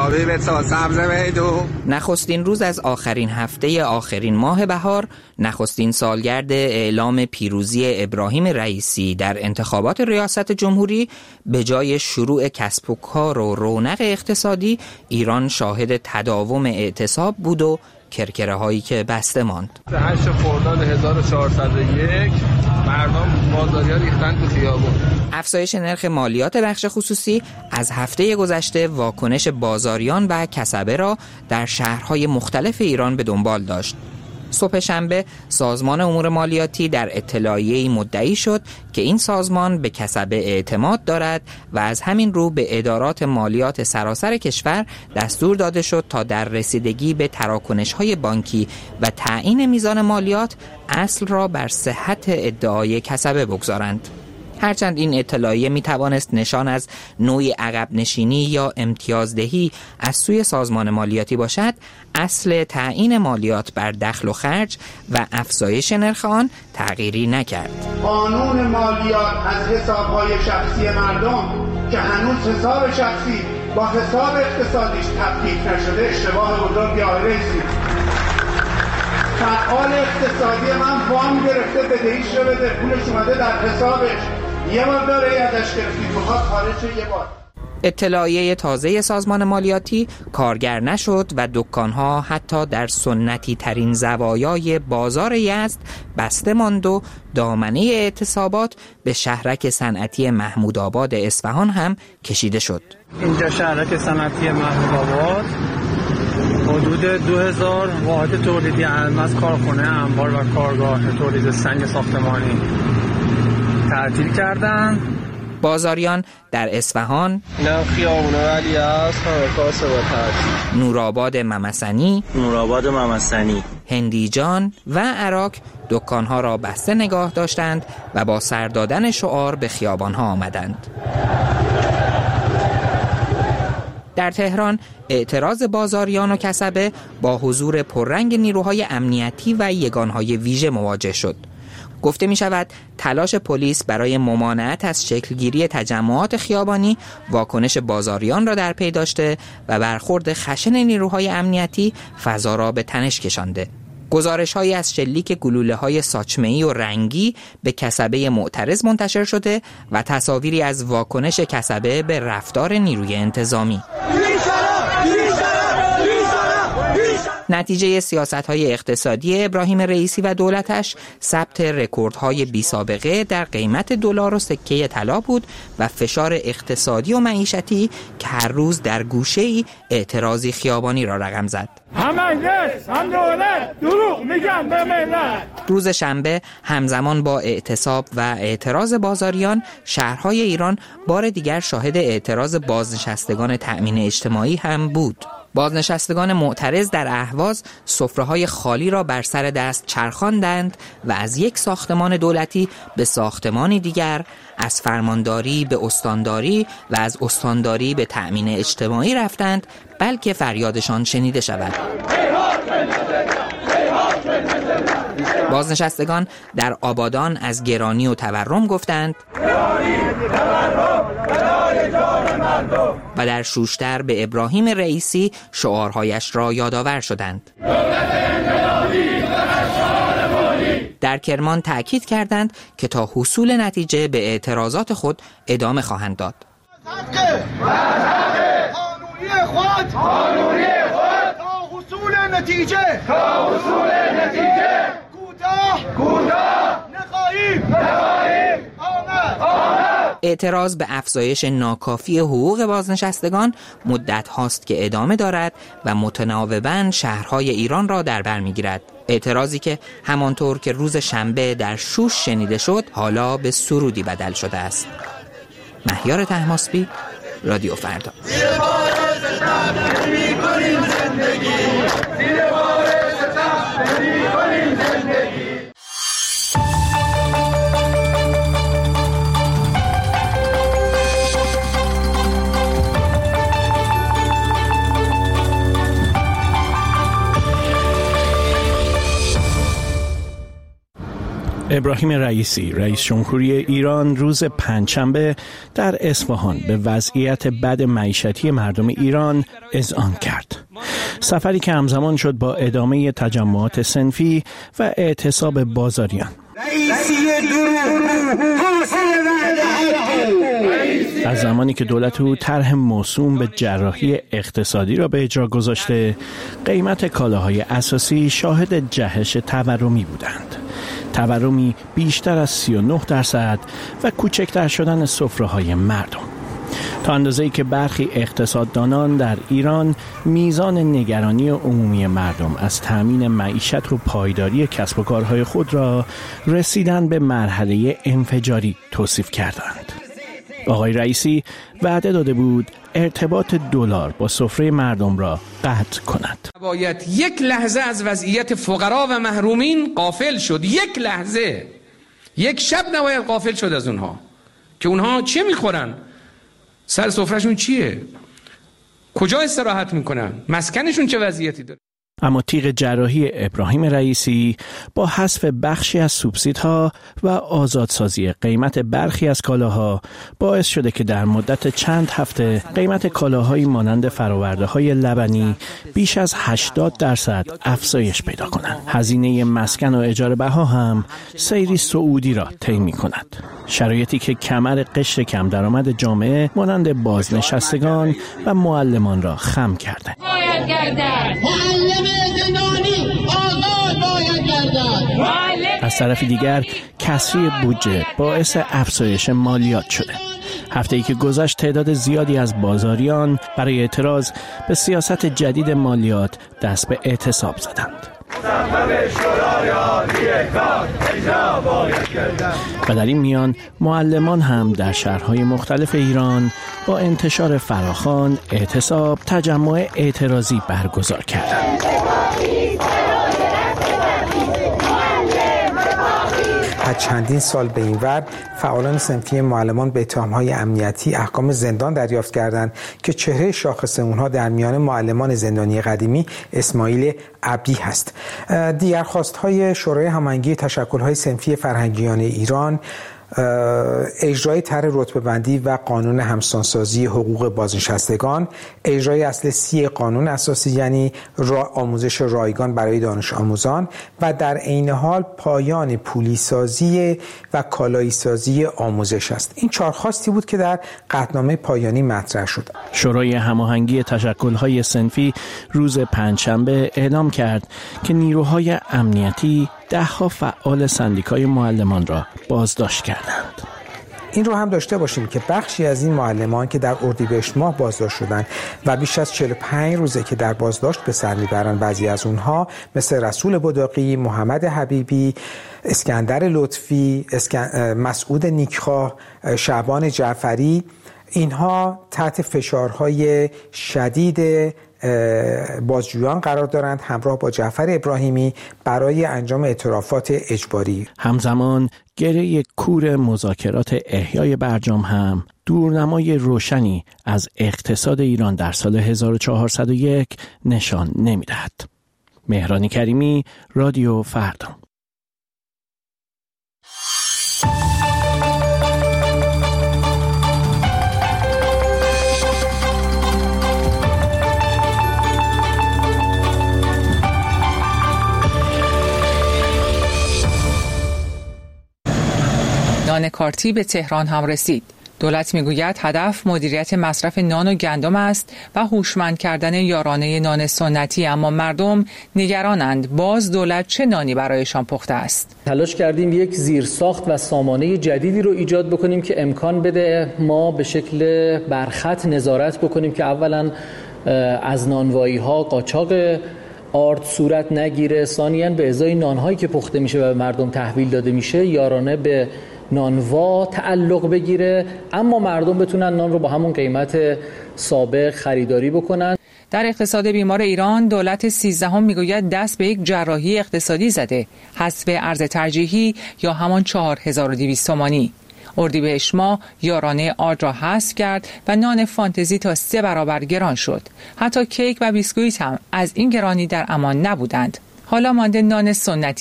آبی به سبز میدون. نخستین روز از آخرین هفته آخرین ماه بهار، نخستین سالگرد اعلام پیروزی ابراهیم رئیسی در انتخابات ریاست جمهوری، به جای شروع کسب و کار و رونق اقتصادی، ایران شاهد تداوم اعتصاب بود و کرکره هایی که بسته ماند. 8 خرداد 1401 مردم بازاریا ریختن تو خیابون. افزایش نرخ مالیات بخش خصوصی از هفته گذشته واکنش بازاریان و کسبه را در شهرهای مختلف ایران به دنبال داشت. صبح شنبه سازمان امور مالیاتی در اطلاعیه‌ای مدعی شد که این سازمان به کسبه اعتماد دارد و از همین رو به ادارات مالیات سراسر کشور دستور داده شد تا در رسیدگی به تراکنش‌های بانکی و تعیین میزان مالیات اصل را بر صحت ادعای کسبه بگذارند. هرچند این اطلاعیه می توانست نشان از نوعی عقب نشینی یا امتیازدهی از سوی سازمان مالیاتی باشد، اصل تعیین مالیات بر دخل و خرج و افزایش نرخ آن تغییری نکرد. قانون مالیات از حساب‌های شخصی مردم که هنوز حساب شخصی با حساب اقتصادیش تفکیک نشده اشتباه بزرگی آقای رئیسی. فعال اقتصادی من وام گرفته بدهیش رو بده، پولش اومده در حسابش، یه بار داره ازش گرفتید بخواد خارج شه یه بار. اطلاعیه تازه سازمان مالیاتی کارگر نشد و دکان‌ها حتی در سنتی ترین زوایای بازار یزد بسته ماند و دامنه اعتصابات به شهرک صنعتی محمودآباد اصفهان هم کشیده شد. اینجا شهرک صنعتی محمودآباد حدود 2000 واحد تولیدی الماس، کارخانه انبار و کارگاه تولید سنگ ساختمانی تعطیل کردن. بازاریان در اصفهان، خیابونه ولی است، نورآباد ممسنی، هندیجان و عراق دکانها را بسته نگاه داشتند و با سر دادن شعار به خیابانها آمدند. در تهران اعتراض بازاریان و کسبه با حضور پررنگ نیروهای امنیتی و یگانهای ویژه مواجه شد. گفته می شود تلاش پلیس برای ممانعت از شکلگیری تجمعات خیابانی واکنش بازاریان را در پی داشته و برخورد خشن نیروهای امنیتی فضا را به تنش کشانده. گزارش‌هایی از شلیک گلوله‌های ساچمه‌ای و رنگی به کسبه معترض منتشر شده و تصاویری از واکنش کسبه به رفتار نیروی انتظامی. نتیجه سیاست‌های اقتصادی ابراهیم رئیسی و دولتش ثبت رکوردهای بی‌سابقه در قیمت دلار و سکه طلا بود و فشار اقتصادی و معیشتی که هر روز در گوشه‌ای اعتراضی خیابانی را رقم زد. هم دولت دروغ میگن به ملت. روز شنبه همزمان با اعتصاب و اعتراض بازاریان، شهرهای ایران بار دیگر شاهد اعتراض بازنشستگان تأمین اجتماعی هم بود. بازنشستگان معترض در اهواز سفره‌های خالی را بر سر دست چرخاندند و از یک ساختمان دولتی به ساختمانی دیگر، از فرمانداری به استانداری و از استانداری به تأمین اجتماعی رفتند، بلکه فریادشان شنیده شود. بازنشستگان در آبادان از گرانی و تورم گفتند و در شوشتر به ابراهیم رئیسی شعارهایش را یادآور شدند. در کرمان تأکید کردند که تا حصول نتیجه به اعتراضات خود ادامه خواهند داد. قانونی خود تا حصول نتیجه کوتاه نخواهیم اعتراض به افزایش ناکافی حقوق بازنشستگان مدت هاست که ادامه دارد و متناوباً شهرهای ایران را در بر می‌گیرد. اعتراضی که همانطور که روز شنبه در شوش شنیده شد، حالا به سرودی بدل شده است. مهیار طهماسبی، رادیو فردا. ابراهیم رئیسی رئیس جمهوری ایران روز پنجشنبه در اصفهان به وضعیت بد معیشتی مردم ایران اذعان کرد. سفری که همزمان شد با ادامه تجمعات صنفی و اعتصاب بازاریان. از زمانی که دولت او طرح موسوم به جراحی اقتصادی را به اجرا گذاشته، قیمت کالاهای اساسی شاهد جهش تورمی بودند. تورمی بیشتر از 39% و کوچکتر شدن سفره‌های مردم. تا اندازه‌ای که برخی اقتصاددانان در ایران میزان نگرانی عمومی مردم از تأمین معیشت و پایداری کسب و کارهای خود را رسیدن به مرحله انفجاری توصیف کردند. آقای رئیسی وعده داده بود ارتباط دلار با سفره مردم را قطع کند. باید یک لحظه از وضعیت فقرا و محرومین غافل شد. یک لحظه، یک شب نباید غافل شد از اونها که اونها چه میخورن، سر سفرهشون چیه، کجا استراحت میکنن، مسکنشون چه وضعیتی داره. اما تیغ جراحی ابراهیم رئیسی با حذف بخشی از سوبسیدها و آزادسازی قیمت برخی از کالاها باعث شده که در مدت چند هفته قیمت کالاهایی مانند فرآورده‌های لبنی بیش از 80% افزایش پیدا کنند. هزینه مسکن و اجاره بها هم سیری صعودی را طی می‌کند. شرایطی که کمر قشر کم درآمد جامعه مانند بازنشستگان و معلمان را خم کرده. از طرف دیگر کسری بودجه باعث افزایش مالیات شده. هفته‌ای که گذشت تعداد زیادی از بازاریان برای اعتراض به سیاست جدید مالیات دست به اعتصاب زدند. و در این میان معلمان هم در شهرهای مختلف ایران با انتشار فراخوان اعتصاب تجمع اعتراضی برگزار کردند. از چندین سال به این ور فعالان صنفی معلمان به اتهام‌های امنیتی احکام زندان دریافت کردند که چهره شاخص اونها در میان معلمان زندانی قدیمی اسماعیل عبدی هست. دیگر خواست‌های شورای هماهنگی تشکل‌های صنفی فرهنگیان ایران اجرای طرح رتبه‌بندی و قانون همسانسازی حقوق بازنشستگان، اجرای اصل 30 قانون اساسی یعنی آموزش رایگان برای دانش آموزان و در عین حال پایان پولیسازی و کالایی‌سازی آموزش است. این 4 خواستی بود که در قطعنامه پایانی مطرح شد. شورای هماهنگی تشکل‌های صنفی روز پنجشنبه اعلام کرد که نیروهای امنیتی 10 فعال سندیکای معلمان را بازداشت کردند. این رو هم داشته باشیم که بخشی از این معلمان که در اردیبهشت ماه بازداشت شدند و بیش از 45 روزه که در بازداشت به سر میبرند، بعضی از اونها مثل رسول بداقی، محمد حبیبی، اسکندر لطفی، مسعود نیکخواه، شعبان جعفری، اینها تحت فشارهای شدید بازجویان قرار دارند همراه با جعفر ابراهیمی برای انجام اعترافات اجباری. همزمان گره کور مذاکرات احیای برجام هم دورنمای روشنی از اقتصاد ایران در سال 1401 نشان نمی‌دهد. مهران کریمی، رادیو فردا. نان کارتی به تهران هم رسید. دولت میگوید هدف مدیریت مصرف نان و گندم است و هوشمند کردن یارانه نان سنتی، اما مردم نگرانند باز دولت چه نانی برایشان پخته است. تلاش کردیم یک زیرساخت و سامانه جدیدی رو ایجاد بکنیم که امکان بده ما به شکل برخط نظارت بکنیم که اولا از نانوایی‌ها قاچاق آرد صورت نگیره، ثانیاً به ازای نانهایی که پخته میشه و به مردم تحویل داده میشه یارانه به نانوا تعلق بگیره، اما مردم بتونن نان رو با همون قیمت سابق خریداری بکنن. در اقتصاد بیمار ایران دولت 13 میگوید دست به یک جراحی اقتصادی زده، حذف ارز ترجیحی یا همان 4200 تومانی. اردیبهشت ماه یارانه آرد را حذف کرد و نان فانتزی تا 3 برابر گران شد. حتی کیک و بیسکویت هم از این گرانی در امان نبودند. حالا مانده نان سنتی.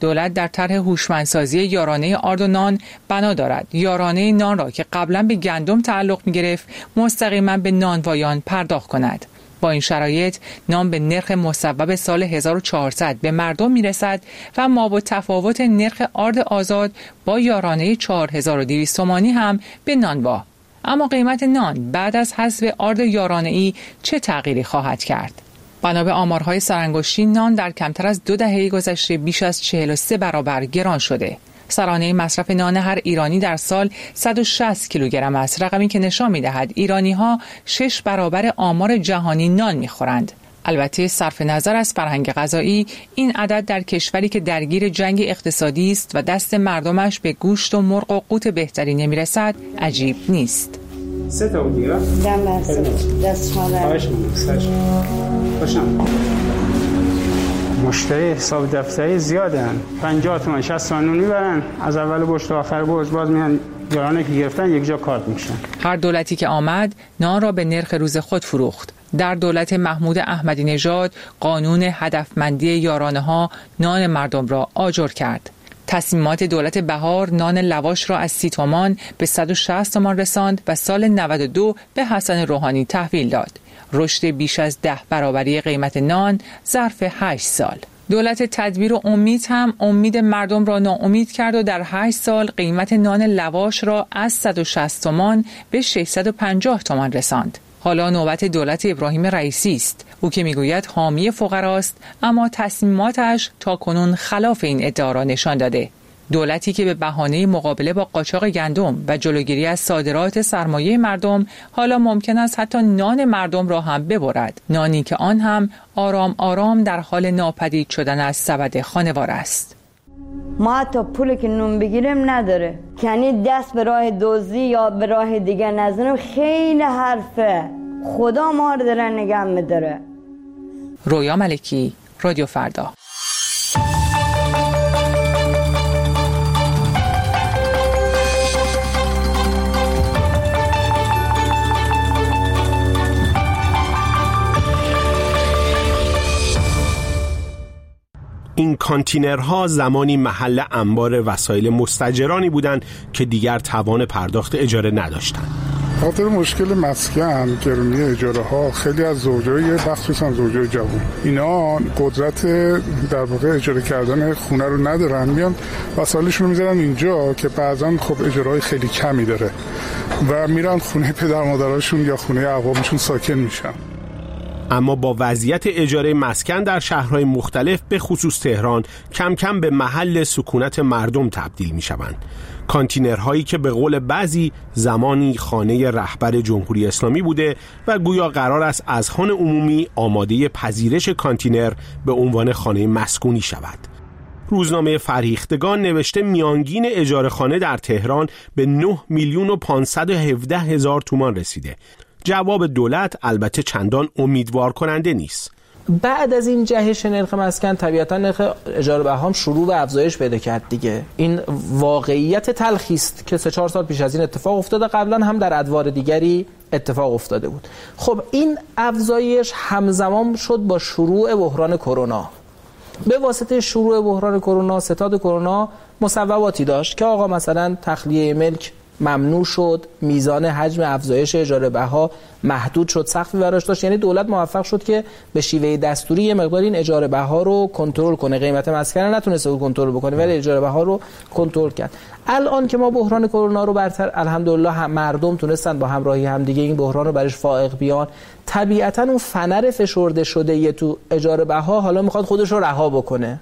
دولت در طرح هوشمندسازی یارانه آرد و نان بنا دارد یارانه نان را که قبلا به گندم تعلق می‌گرفت مستقیما به نانوایان پرداخت کند. با این شرایط نان به نرخ مصوب سال 1400 به مردم میرسد و مابع تفاوت نرخ آرد آزاد با یارانه 4200 تومانی هم به نانوا. اما قیمت نان بعد از حذف آرد یارانه‌ای چه تغییری خواهد کرد؟ بنا به آمارهای سرانگشتی نان در کمتر از 2 دهه گذشته بیش از 43 برابر گران شده. سرانه مصرف نان هر ایرانی در سال 160 کیلوگرم است، رقمی که نشان می‌دهد ایرانی‌ها 6 برابر آمار جهانی نان می‌خورند. البته صرف نظر از فرهنگ غذایی، این عدد در کشوری که درگیر جنگ اقتصادی است و دست مردمش به گوشت و مرغ و قوت بهتری نمی‌رسد، عجیب نیست. 3 تا بود دیگه؟ دست مشتری حساب دفتری زیادن، 50 تومن 60 تومن میبرن، از اول گوشت تا آخر گوشت باز میان یارانه که گرفتن یک جا کارت میشن. هر دولتی که آمد نان را به نرخ روز خود فروخت. در دولت محمود احمدی نژاد قانون هدفمندی یارانه ها نان مردم را آجر کرد. تصمیمات دولت بهار نان لواش را از 30 تومان به 160 تومان رساند و سال 92 به حسن روحانی تحویل داد. رشد بیش از 10 برابری قیمت نان ظرف 8 سال. دولت تدبیر و امید هم امید مردم را ناامید کرد و در 8 سال قیمت نان لواش را از 160 تومان به 650 تومان رساند. حالا نوبت دولت ابراهیم رئیسی است. او که میگوید حامی فقراست اما تصمیماتش تاکنون خلاف این ادعا را نشان داده. دولتی که به بهانه مقابله با قاچاق گندم و جلوگیری از صادرات سرمایه مردم حالا ممکن است حتی نان مردم را هم ببرد، نانی که آن هم آرام آرام در حال ناپدید شدن از سبد خانوار است. ما حتی پولی که نون بگیریم نداره، یعنی دست به راه دزدی یا به راه دیگه نزنیم. خیلی حرفه، خدا ما رو داره نگه می‌داره. رویا ملکی، رادیو فردا. این کانتینرها زمانی محل انبار وسایل مستاجرانی بودند که دیگر توان پرداخت اجاره نداشتند. خاطر مشکل مسکن، گرونی اجاره ها، خیلی از زوجای مخصوصا زوجای جوان اینا قدرت در واقع اجاره کردن خونه رو ندارن، میان وسایلشون رو میذارن اینجا که بعضا خب اجاره های خیلی کمی داره و میرن خونه پدر مادرشون یا خونه اقوامشون ساکن میشن. اما با وضعیت اجاره مسکن در شهرهای مختلف به خصوص تهران کم کم به محل سکونت مردم تبدیل می شوند. کانتینرهایی که به قول بعضی زمانی خانه رهبر جمهوری اسلامی بوده و گویا قرار است از خان عمومی آماده پذیرش کانتینر به عنوان خانه مسکونی شود. روزنامه فرهیختگان نوشته میانگین اجاره خانه در تهران به 9,517,000 تومان رسیده. جواب دولت البته چندان امیدوار کننده نیست. بعد از این جهش نرخ مسکن طبیعتا نرخ اجاره بهام شروع به افزایش پیدا کرد دیگه. این واقعیت تلخی است که 3-4 سال پیش از این اتفاق افتاده، قبلا هم در ادوار دیگری اتفاق افتاده بود. خب این افزایش همزمان شد با شروع بحران کرونا. به واسطه شروع بحران کرونا، ستاد کرونا مصوباتی داشت که آقا مثلا تخلیه ملک ممنوع شد، میزان حجم افزایش اجاره بها محدود شد، سقفی براش داشت. یعنی دولت موفق شد که به شیوه دستوری یه مقدار این اجاره بها رو کنترل کنه. قیمت مسکن نتونسته بود کنترل بکنه ولی اجاره بها رو کنترل کرد. الان که ما بحران کرونا رو برتر الحمدلله مردم تونستن با همراهی همدیگه این بحران رو برش فائق بیان، طبیعتا اون فنر فشرده شده یه تو اجاره بها حالا میخواد خودش رو رها بکنه.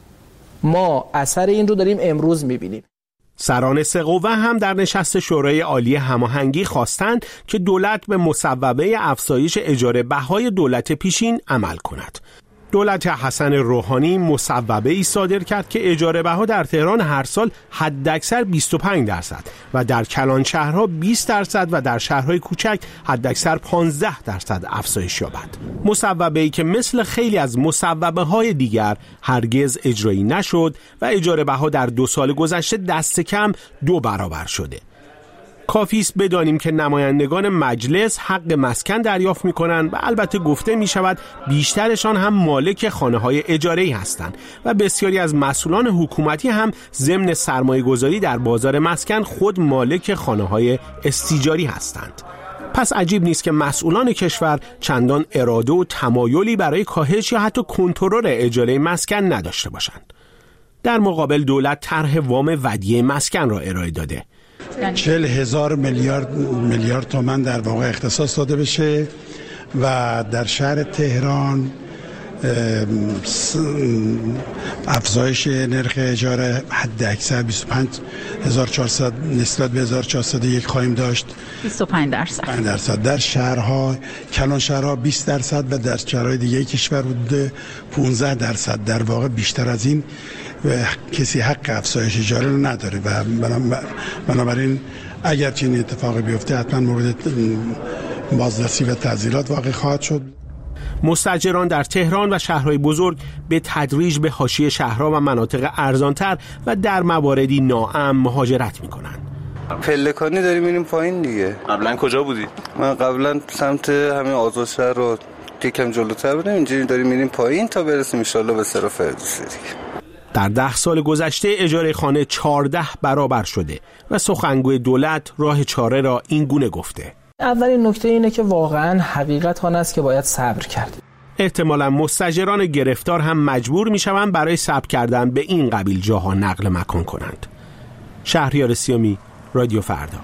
ما اثر این رو داریم امروز میبینیم. سران سه قوه هم در نشست شورای عالی هماهنگی خواستند که دولت به مصوبه افزایش اجاره بهای دولت پیشین عمل کند. دولت حسن روحانی مصوبه ای صادر کرد که اجاره بها در تهران هر سال حداکثر 25% و در کلان شهرها 20% و در شهرهای کوچک حداکثر 15% افزایش یابد. مصوبه ای که مثل خیلی از مصوبه های دیگر هرگز اجرایی نشد و اجاره بها در 2 سال گذشته دست کم 2 برابر شده. کافی است بدانیم که نمایندگان مجلس حق مسکن دریافت می‌کنند و البته گفته می‌شود بیشترشان هم مالک خانه‌های اجاره‌ای هستند و بسیاری از مسئولان حکومتی هم ضمن سرمایه‌گذاری در بازار مسکن خود مالک خانه‌های استیجاری هستند. پس عجیب نیست که مسئولان کشور چندان اراده و تمایلی برای کاهش یا حتی کنترل اجاره مسکن نداشته باشند. در مقابل دولت طرح وام ودیعه مسکن را ارائه داده. 40,000 میلیارد تومان در واقع اختصاص داده بشه و در شهر تهران افزایش نرخ اجاره حد اکثر 25,400 نسبت به 1401 خواهیم داشت. 25%. در شهرها کلان شهرها 20% و در شهرهای دیگه کشور حدود 15%. در واقع بیشتر از این کسی حق افزایش اجاره رو نداره و بنابراین اگر چنین اتفاقی بیفته حتما مورد بازرسی و تعزیرات واقع خواهد شد. مستاجران در تهران و شهرهای بزرگ به تدریج به حاشیه شهرها و مناطق ارزانتر و در مواردی ناامن مهاجرت میکنند. پلکانی داریم میریم پایین دیگه. قبلا کجا بودی؟ من قبلا سمت همین آزاد شهر رو یکم جلوتر بودم، اینجوری داریم میریم پایین تا برسیم ان شاءالله به صرف فردوسی دیگه. در 10 سال گذشته اجاره خانه 14 برابر شده و سخنگوی دولت راه چاره را این گونه گفته. اولین نکته اینه که واقعا حقیقت آن است که باید صبر کرد. احتمالاً مستاجران گرفتار هم مجبور میشوند برای صبر کردن به این قبیل جاها نقل مکان کنند. شهریار سیامی، رادیو فردا.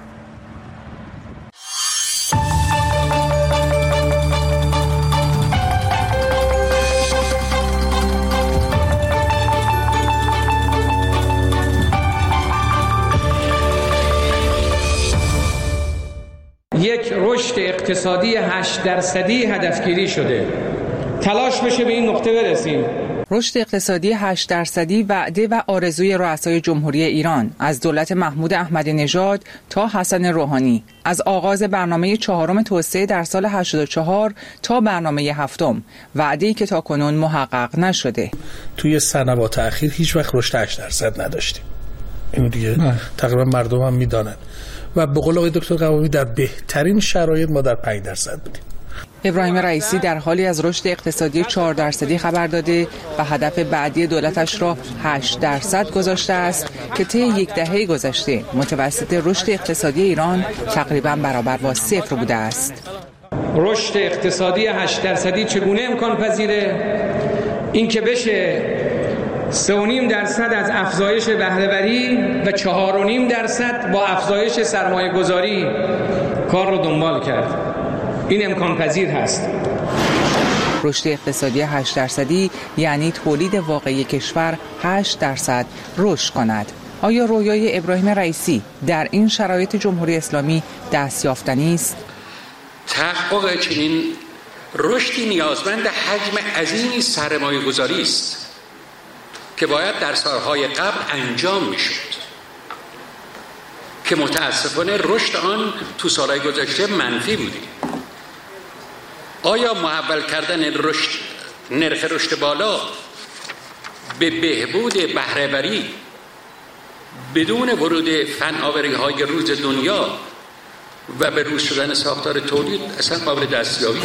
یک رشد اقتصادی 8% هدفگیری شده. تلاش بشه به این نقطه برسیم. رشد اقتصادی 8% وعده و آرزوی رؤسای جمهوری ایران از دولت محمود احمدی نژاد تا حسن روحانی، از آغاز برنامه 4 توسعه در سال 84 تا برنامه 7، وعده‌ای که تاکنون محقق نشده. توی سنوات اخیر هیچ وقت رشد 8% نداشتیم. اینو دیگه تقریبا مردم هم میدونن. و به قول آقای دکتر قوامی در بهترین شرایط ما در 5% بودیم. ابراهیم رئیسی در حالی از رشد اقتصادی 4% خبر داده و هدف بعدی دولتش را 8% گذاشته است که طی یک دهه گذشته متوسط رشد اقتصادی ایران تقریبا برابر با 0 بوده است. رشد اقتصادی 8% چگونه امکان پذیره؟ این که بشه 3.5% از افزایش بهره‌وری و 4.5% با افزایش سرمایه‌گذاری کار رو دنبال کرد. این امکان پذیر هست. رشد اقتصادی 8% یعنی تولید واقعی کشور 8% رشد کند. آیا رویای ابراهیم رئیسی در این شرایط جمهوری اسلامی دستیافتنی است؟ تحقق چنین رشدی نیازمند حجم عظیمی سرمایه‌گذاری است که باید در سالهای قبل انجام میشد که متاسفانه رشد آن تو سالهای گذشته منفی بوده. آیا محول کردن نرخ رشد بالا به بهبود بهره‌وری بدون ورود فناوری‌های روز دنیا و به روز شدن ساختار تولید اصلا قابل دستیابیه؟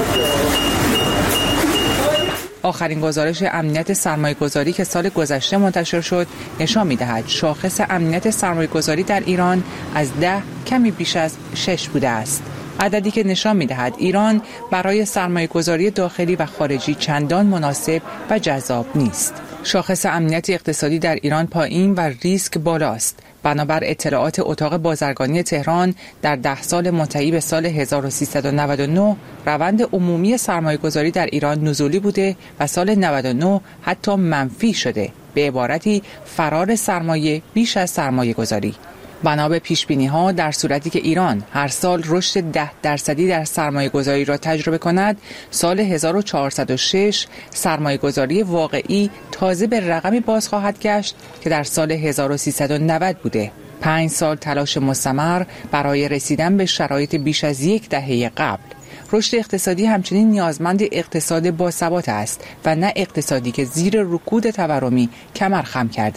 آخرین گزارش امنیت سرمایه‌گذاری که سال گذشته منتشر شد نشان می‌دهد شاخص امنیت سرمایه‌گذاری در ایران از 10 کمی بیش از 6 بوده است. عددی که نشان می‌دهد ایران برای سرمایه‌گذاری داخلی و خارجی چندان مناسب و جذاب نیست. شاخص امنیت اقتصادی در ایران پایین و ریسک بالاست. بنابر اطلاعات اتاق بازرگانی تهران در 10 سال منتهی به سال 1399 روند عمومی سرمایه‌گذاری در ایران نزولی بوده و سال 99 حتی منفی شده. به عبارتی فرار سرمایه بیش از سرمایه‌گذاری. بنا به پیش‌بینی‌ها در صورتی که ایران هر سال رشد 10% در سرمایه‌گذاری را تجربه کند، سال 1406 سرمایه‌گذاری واقعی تازه به رقمی باز خواهد گشت که در سال 1390 بوده. 5 سال تلاش مستمر برای رسیدن به شرایط بیش از یک دهه قبل. رشد اقتصادی همچنین نیازمند اقتصاد باثبات است و نه اقتصادی که زیر رکود تورمی کمر خم کرده.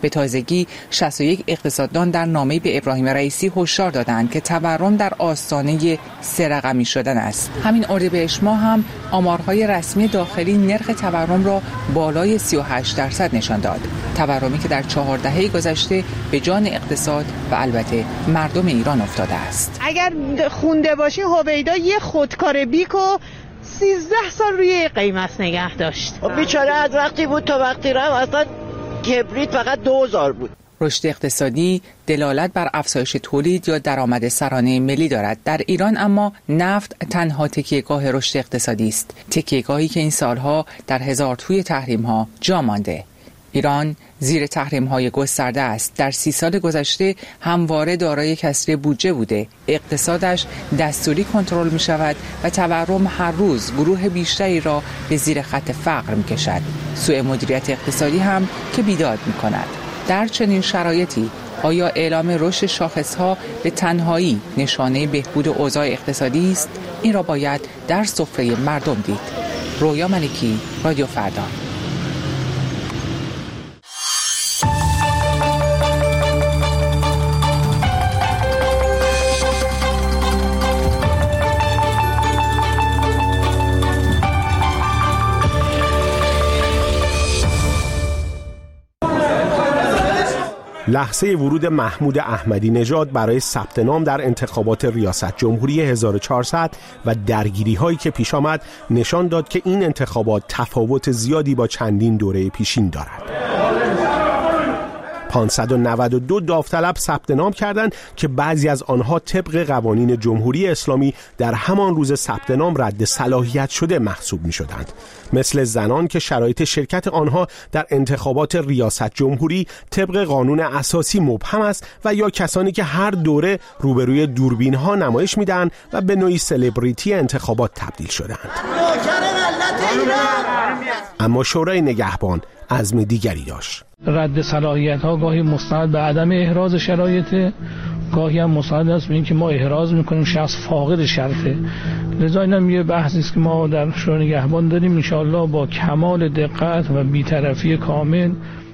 به تازگی 61 اقتصاددان در نامه‌ای به ابراهیم رئیسی هشدار دادند که تورم در آستانه 3 رقمی شدن است. همین اردیبهشت ماه هم آمارهای رسمی داخلی نرخ تورم را بالای 38% نشان داد. تورمی که در 4 دهه گذشته به جان اقتصاد و البته مردم ایران افتاده است. اگر خونده باشی هویدا یه خودکار بیکو 13 سال روی قیمت نگه داشت. بیچاره از وقتی بود تا وقتی رفت اصلا کبریت فقط 2000 بود. رشد اقتصادی دلالت بر افزایش تولید یا درآمد سرانه ملی دارد. در ایران اما نفت تنها تکیهگاه رشد اقتصادی است. تکیهگاهی که این سالها در هزار توی تحریم‌ها جا مانده. ایران زیر تحریم‌های گسترده است. در 30 سال گذشته همواره دارای کسری بودجه بوده. اقتصادش دستوری کنترل می‌شود و تورم هر روز گروه بیشتری را به زیر خط فقر می‌کشد. سوء مدیریت اقتصادی هم که بیداد می‌کند. در چنین شرایطی آیا اعلام رشد شاخص‌ها به تنهایی نشانه بهبود اوضاع اقتصادی است؟ این را باید در سفره مردم دید. رویا ملکی، رادیو فردا. لحظه ورود محمود احمدی نژاد برای ثبت نام در انتخابات ریاست جمهوری 1400 و درگیری هایی که پیش آمد نشان داد که این انتخابات تفاوت زیادی با چندین دوره پیشین دارد. 592 داوطلب ثبت نام کردند که بعضی از آنها طبق قوانین جمهوری اسلامی در همان روز ثبت نام رد صلاحیت شده محسوب می شدند، مثل زنان که شرایط شرکت آنها در انتخابات ریاست جمهوری طبق قانون اساسی مبهم است و یا کسانی که هر دوره روبروی دوربین ها نمایش می دهند و به نوعی سلبریتی انتخابات تبدیل شدند. اما شورای نگهبان عزم دیگری داشت. رد صلاحیت ها گاهی مستند به عدم احراز شرایط، گاهی هم مستند است به این که ما احراز میکنیم شخص فاقد شرطه. لذا اینم یه بحثی است که ما در شورای نگهبان داریم، انشاءالله با کمال دقت و بی‌طرفی کامل.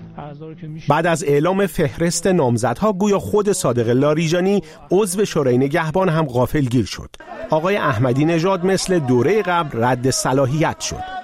بعد از اعلام فهرست نامزدها گویا خود صادق لاریجانی عضو شورای نگهبان هم غافلگیر شد. آقای احمدی نژاد مثل دوره قبل رد صلاحیت شد.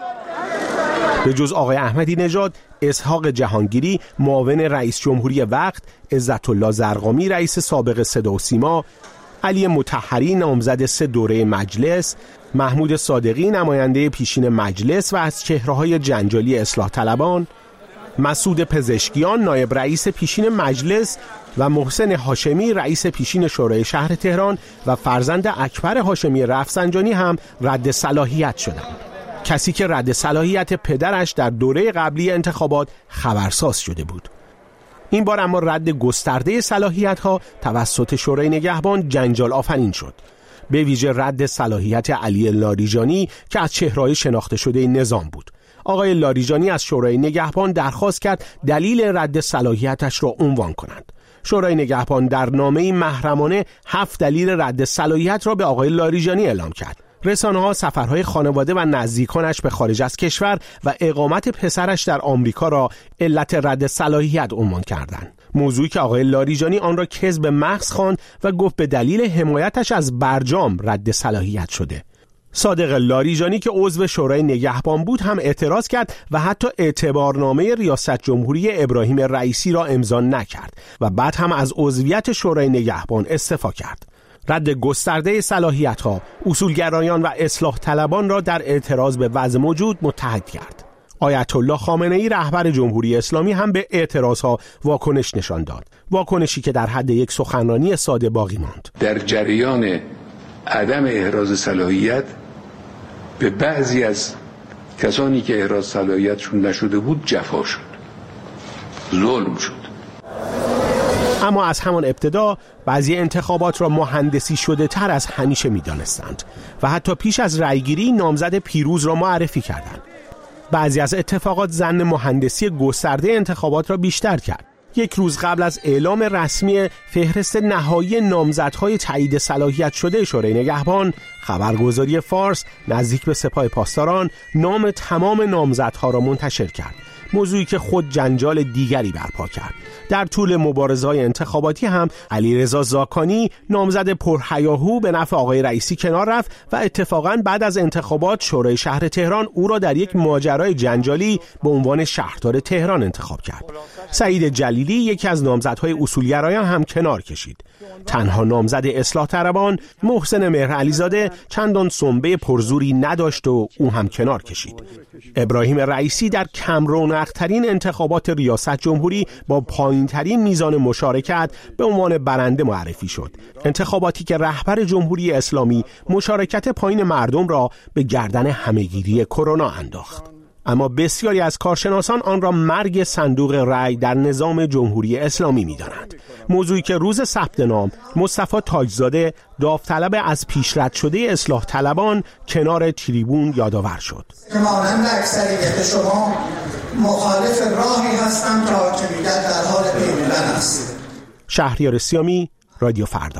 به جز آقای احمدی نژاد، اسحاق جهانگیری معاون رئیس جمهوری وقت، عزت الله زرقامی رئیس سابق صدا و سیما، علی مطهری نامزد 3 دوره مجلس، محمود صادقی نماینده پیشین مجلس و از چهره‌های جنجالی اصلاح طلبان، مسعود پزشکیان نایب رئیس پیشین مجلس و محسن هاشمی رئیس پیشین شورای شهر تهران و فرزند اکبر هاشمی رفسنجانی هم رد صلاحیت شدند. کسی که رد صلاحیت پدرش در دوره قبلی انتخابات خبرساز شده بود. این بار اما رد گسترده صلاحیت‌ها توسط شورای نگهبان جنجال آفرین شد. به ویژه رد صلاحیت علی لاریجانی که از چهره‌های شناخته شده نظام بود. آقای لاریجانی از شورای نگهبان درخواست کرد دلیل رد صلاحیتش را عنوان کند. شورای نگهبان در نامه‌ای محرمانه 7 دلیل رد صلاحیت را به آقای لاریجانی اعلام کرد. رسانه‌ها سفرهای خانواده و نزدیکانش به خارج از کشور و اقامت پسرش در آمریکا را علت رد صلاحیت عنوان کردند. موضوعی که آقای لاریجانی آن را کذب محض خواند و گفت به دلیل حمایتش از برجام رد صلاحیت شده. صادق لاریجانی که عضو شورای نگهبان بود هم اعتراض کرد و حتی اعتبارنامه ریاست جمهوری ابراهیم رئیسی را امضا نکرد و بعد هم از عضویت شورای نگهبان استعفا کرد. رد گسترده صلاحیت‌ها اصولگرایان و اصلاح طلبان را در اعتراض به وضع موجود متحد کرد. آیت الله خامنه‌ای رهبر جمهوری اسلامی هم به اعتراضها واکنش نشان داد. واکنشی که در حد یک سخنرانی ساده باقی ماند. در جریان عدم احراز صلاحیت به بعضی از کسانی که احراز صلاحیتشون نشده بود جفا شد، ظلم شد. اما از همان ابتدا بعضی انتخابات را مهندسی شده تر از همیشه می دانستند و حتی پیش از رأیگیری نامزد پیروز را معرفی کردند. بعضی از اتفاقات ظن مهندسی گسترده انتخابات را بیشتر کرد. یک روز قبل از اعلام رسمی فهرست نهایی نامزدهای تایید صلاحیت شده شورای نگهبان، خبرگزاری فارس نزدیک به سپاه پاسداران نام تمام نامزدها را منتشر کرد. موضوعی که خود جنجال دیگری برپا کرد. در طول مبارزه‌های انتخاباتی هم علیرضا زاکانی نامزد پرهیاهو به نفع آقای رئیسی کنار رفت و اتفاقاً بعد از انتخابات شورای شهر تهران او را در یک ماجرای جنجالی به عنوان شهردار تهران انتخاب کرد. سعید جلیلی یکی از نامزدهای اصولگرایان هم کنار کشید. تنها نامزد اصلاح طلبان محسن مهرعلیزاده چندان سنبه پرزوری نداشت و او هم کنار کشید. ابراهیم رئیسی در کم رونق‌ترین انتخابات ریاست جمهوری با پایین‌ترین میزان مشارکت به عنوان برنده معرفی شد. انتخاباتی که رهبر جمهوری اسلامی مشارکت پایین مردم را به گردن همه‌گیری کرونا انداخت. اما بسیاری از کارشناسان آن را مرگ صندوق رأی در نظام جمهوری اسلامی می‌دانند. موضوعی که روز ثبت نام مصطفی تاجزاده داوطلب از پیشرد شده اصلاح طلبان کنار تریبون یادآور شد. مانند اکثریت شما مخالف راهی هستم که حاکمیت در حال پیمودن است. شهریار سیامی، رادیو فردا.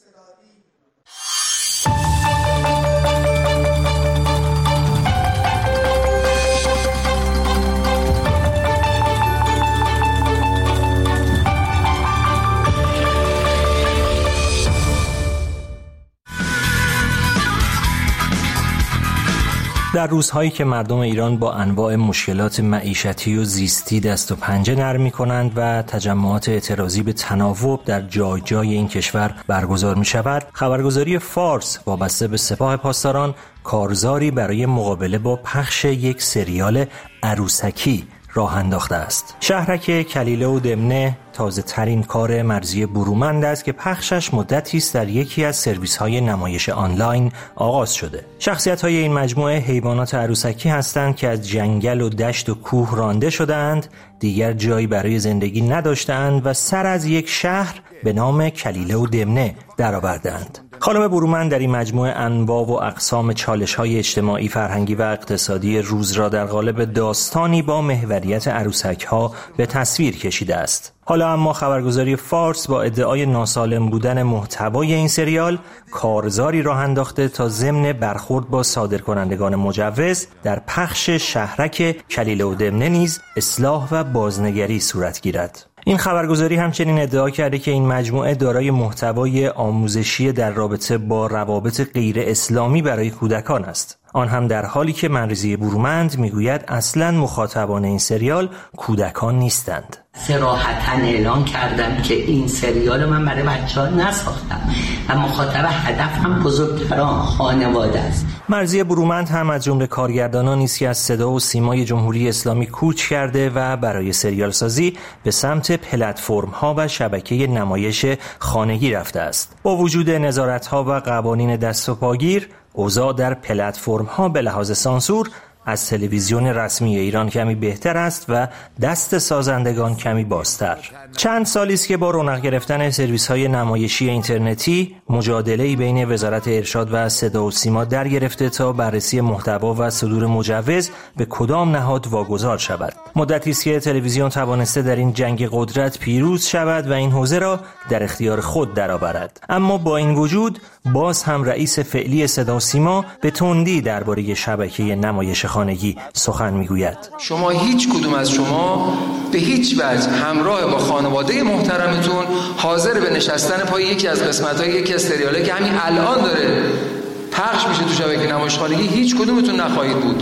در روزهایی که مردم ایران با انواع مشکلات معیشتی و زیستی دست و پنجه نرم می‌کنند و تجمعات اعتراضی به تناوب در جای جای این کشور برگزار می‌شود، خبرگزاری فارس وابسته به سپاه پاسداران کارزاری برای مقابله با پخش یک سریال عروسکی راه انداخته است. شهرک کلیله و دمنه تازه ترین کار مرضی برومند است که پخشش مدتی است در یکی از سرویس‌های نمایش آنلاین آغاز شده. شخصیت‌های این مجموعه حیوانات عروسکی هستند که از جنگل و دشت و کوه رانده شده‌اند، دیگر جایی برای زندگی نداشته‌اند و سر از یک شهر به نام کلیله و دمنه درآورده‌اند. خانم برومند در این مجموعه انواع و اقسام چالش‌های اجتماعی، فرهنگی و اقتصادی روز را در قالب داستانی با محوریت عروسک‌ها به تصویر کشیده است. حالا اما خبرگزاری فارس با ادعای ناسالم بودن محتوای این سریال کارزاری راه انداخته تا ضمن برخورد با صادرکنندگان مجوز در پخش شهرک کلیله و دمنه نیز اصلاح و بازنگری صورت گیرد. این خبرگزاری همچنین ادعا کرده که این مجموعه دارای محتوای آموزشی در رابطه با روابط غیر اسلامی برای کودکان است. آن هم در حالی که منریزی برومند میگوید اصلاً مخاطبان این سریال کودکان نیستند. صراحتاً اعلام کردم که این سریال من برای بچه‌ها نساختم و مخاطب هدفم بزرگتران خانواده است. مرضی برومند هم از جمله کارگردانانی است که از صدا و سیمای جمهوری اسلامی کوچ کرده و برای سریال سازی به سمت پلتفرم‌ها و شبکه نمایش خانگی رفته است. با وجود نظارت‌ها و قوانین دست و پاگیر، اوضاع در پلتفرم‌ها به لحاظ سانسور از تلویزیون رسمی ایران کمی بهتر است و دست سازندگان کمی بازتر. چند سالی است که با رونق گرفتن سرویس‌های نمایشی اینترنتی مجادله‌ای بین وزارت ارشاد و صدا و سیما در گرفته تا بررسی محتوا و صدور مجوز به کدام نهاد واگذار شود. مدتی است که تلویزیون توانسته در این جنگ قدرت پیروز شود و این حوزه را در اختیار خود درآورد. اما با این وجود باز هم رئیس فعلی صدا و سیما به تندی درباره شبکه نمایش خانگی سخن میگوید. شما هیچ کدوم از شما به هیچ وجه همراه با خانواده محترمتون حاضر به نشستن پای یکی از قسمت‌های یکی از سریالی که همین الان داره پخش میشه تو شبکه نمایش خانگی هیچ کدومتون نخواهید بود.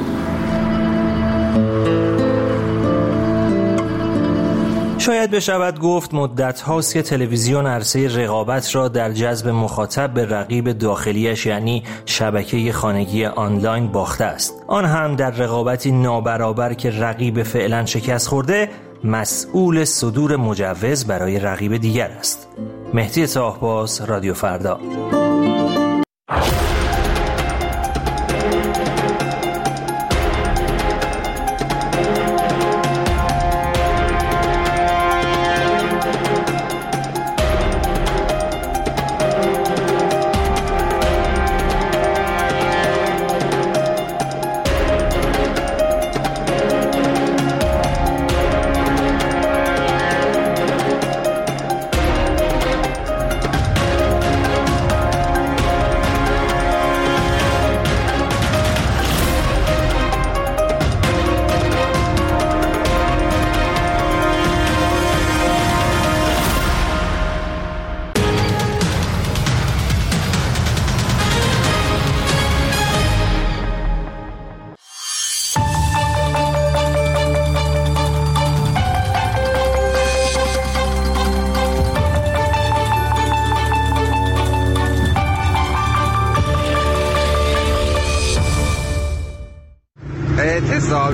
شاید بشود گفت مدت هاست که تلویزیون عرصه رقابت را در جذب مخاطب به رقیب داخلیش یعنی شبکه خانگی آنلاین باخته است. آن هم در رقابتی نابرابر که رقیب فعلا شکست خورده مسئول صدور مجوز برای رقیب دیگر است. مهدی طاهباز، رادیو فردا.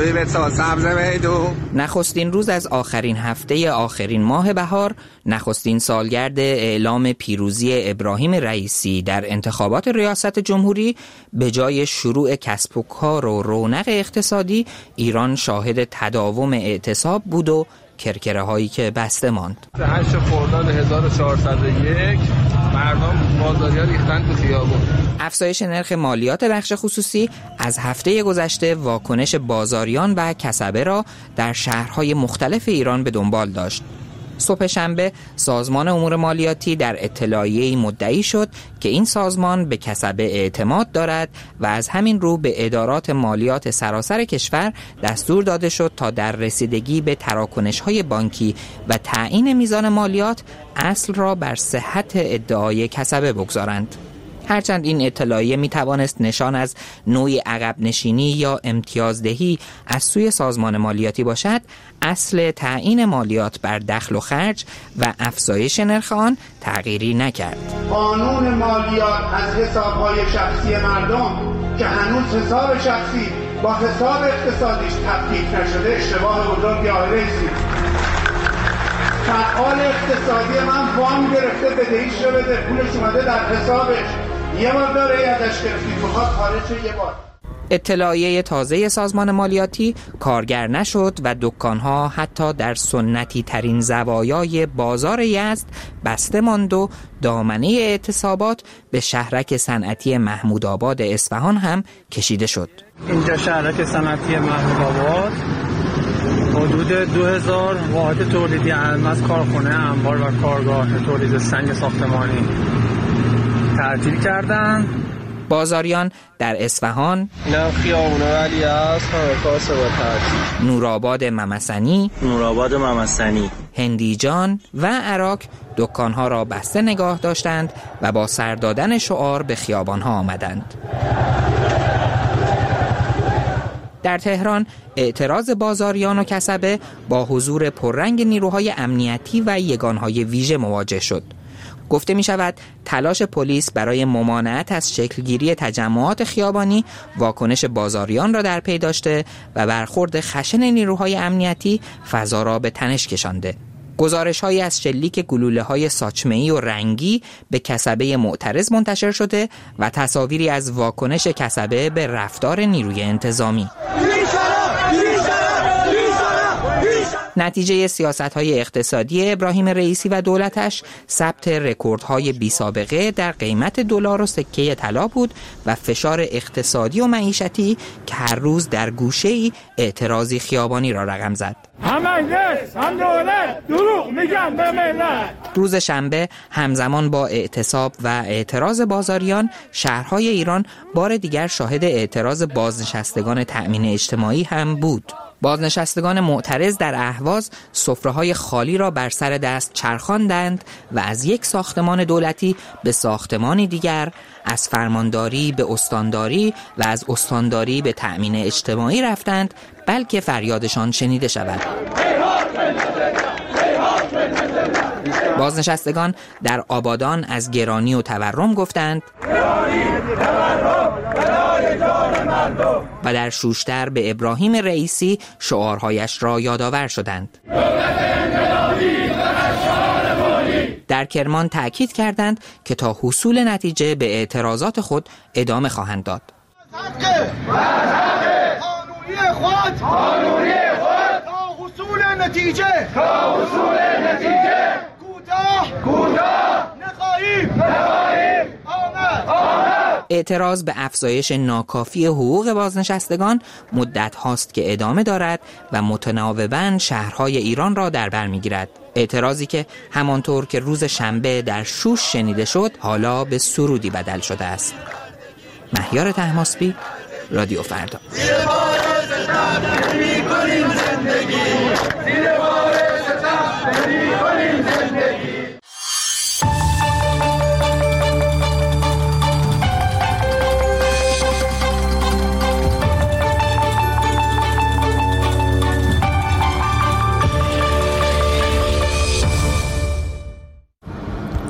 روی بسا سبز میدو. نخستین روز از آخرین هفته آخرین ماه بهار، نخستین سالگرد اعلام پیروزی ابراهیم رئیسی در انتخابات ریاست جمهوری، به جای شروع کسب و کار و رونق اقتصادی، ایران شاهد تداوم اعتصاب بود و کرکره هایی که بسته ماند. 8 خرداد 1401 مردم بازاریا ریختن تو خیابون. افزایش نرخ مالیات بخش خصوصی از هفته گذشته واکنش بازاریان و کسبه را در شهرهای مختلف ایران به دنبال داشت. صبح شنبه سازمان امور مالیاتی در اطلاعیه‌ای مدعی شد که این سازمان به کسبه اعتماد دارد و از همین رو به ادارات مالیات سراسر کشور دستور داده شد تا در رسیدگی به تراکنش‌های بانکی و تعیین میزان مالیات اصل را بر صحت ادعای کسبه بگذارند. هرچند این اطلاعیه می توانست نشان از نوعی عقب نشینی یا امتیازدهی از سوی سازمان مالیاتی باشد، اصل تعیین مالیات بر دخل و خرج و افزایش نرخ آن تغییری نکرد. قانون مالیات از حساب‌های شخصی مردم که هنوز حساب شخصی با حساب اقتصادیش تفکیک نشده اشتباه بزرگی آقای رئیسی. فعال اقتصادی من وام گرفته بدهیش رو بده، پولش اومده در حسابش، یه بار داره ازش گرفتید بخواد خارج شه یه بار. اطلاعیه تازه سازمان مالیاتی کارگر نشد و دکان‌ها حتی در سنتی ترین زوایای بازار یزد بسته ماند و دامنه اعتصابات به شهرک صنعتی محمودآباد اصفهان هم کشیده شد. اینجا شهرک صنعتی محمودآباد حدود 2000 واحد تولیدی از کارخانه انبار و کارگاه تولید سنگ ساختمانی تعطیل کردن. بازاریان در اصفهان، خیابون علی است، نورآباد ممسنی، هندیجان و عراق دکانها را بسته نگاه داشتند و با سر دادن شعار به خیابانها آمدند. در تهران اعتراض بازاریان و کسبه با حضور پررنگ نیروهای امنیتی و یگانهای ویژه مواجه شد. گفته می شود تلاش پلیس برای ممانعت از شکلگیری تجمعات خیابانی واکنش بازاریان را در پی داشته و برخورد خشن نیروهای امنیتی فضا را به تنش کشانده. گزارش‌هایی از شلیک گلوله‌های ساچمه‌ای و رنگی به کسبه معترض منتشر شده و تصاویری از واکنش کسبه به رفتار نیروی انتظامی. نتیجه سیاست‌های اقتصادی ابراهیم رئیسی و دولتش ثبت رکوردهای بی‌سابقه در قیمت دلار و سکه طلا بود و فشار اقتصادی و معیشتی که هر روز در گوشه‌ای اعتراضی خیابانی را رقم زد. هم دولت دروغ میگن به ملت. روز شنبه همزمان با اعتصاب و اعتراض بازاریان، شهرهای ایران بار دیگر شاهد اعتراض بازنشستگان تأمین اجتماعی هم بود. بازنشستگان معترض در اهواز سفره‌های خالی را بر سر دست چرخاندند و از یک ساختمان دولتی به ساختمانی دیگر، از فرمانداری به استانداری و از استانداری به تأمین اجتماعی رفتند، بلکه فریادشان شنیده شود. بازنشستگان در آبادان از گرانی و تورم گفتند و در شوشتر به ابراهیم رئیسی شعارهایش را یادآور شدند. در کرمان تأکید کردند که تا حصول نتیجه به اعتراضات خود ادامه خواهند داد. قانونی خود تا حصول نتیجه کوتاه نخواهیم آمد. اعتراض به افزایش ناکافی حقوق بازنشستگان مدت هاست که ادامه دارد و متناوباً شهرهای ایران را در بر می‌گیرد. اعتراضی که همانطور که روز شنبه در شوش شنیده شد، حالا به سرودی بدل شده است. مهیار طهماسبی، رادیو فردا.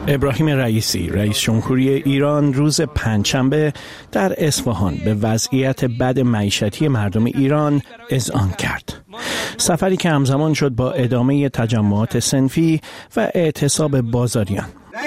ابراهیم رئیسی رئیس جمهوری ایران روز پنجشنبه در اصفهان به وضعیت بد معیشتی مردم ایران اذعان کرد. سفری که همزمان شد با ادامه تجمعات صنفی و اعتصاب بازاریان.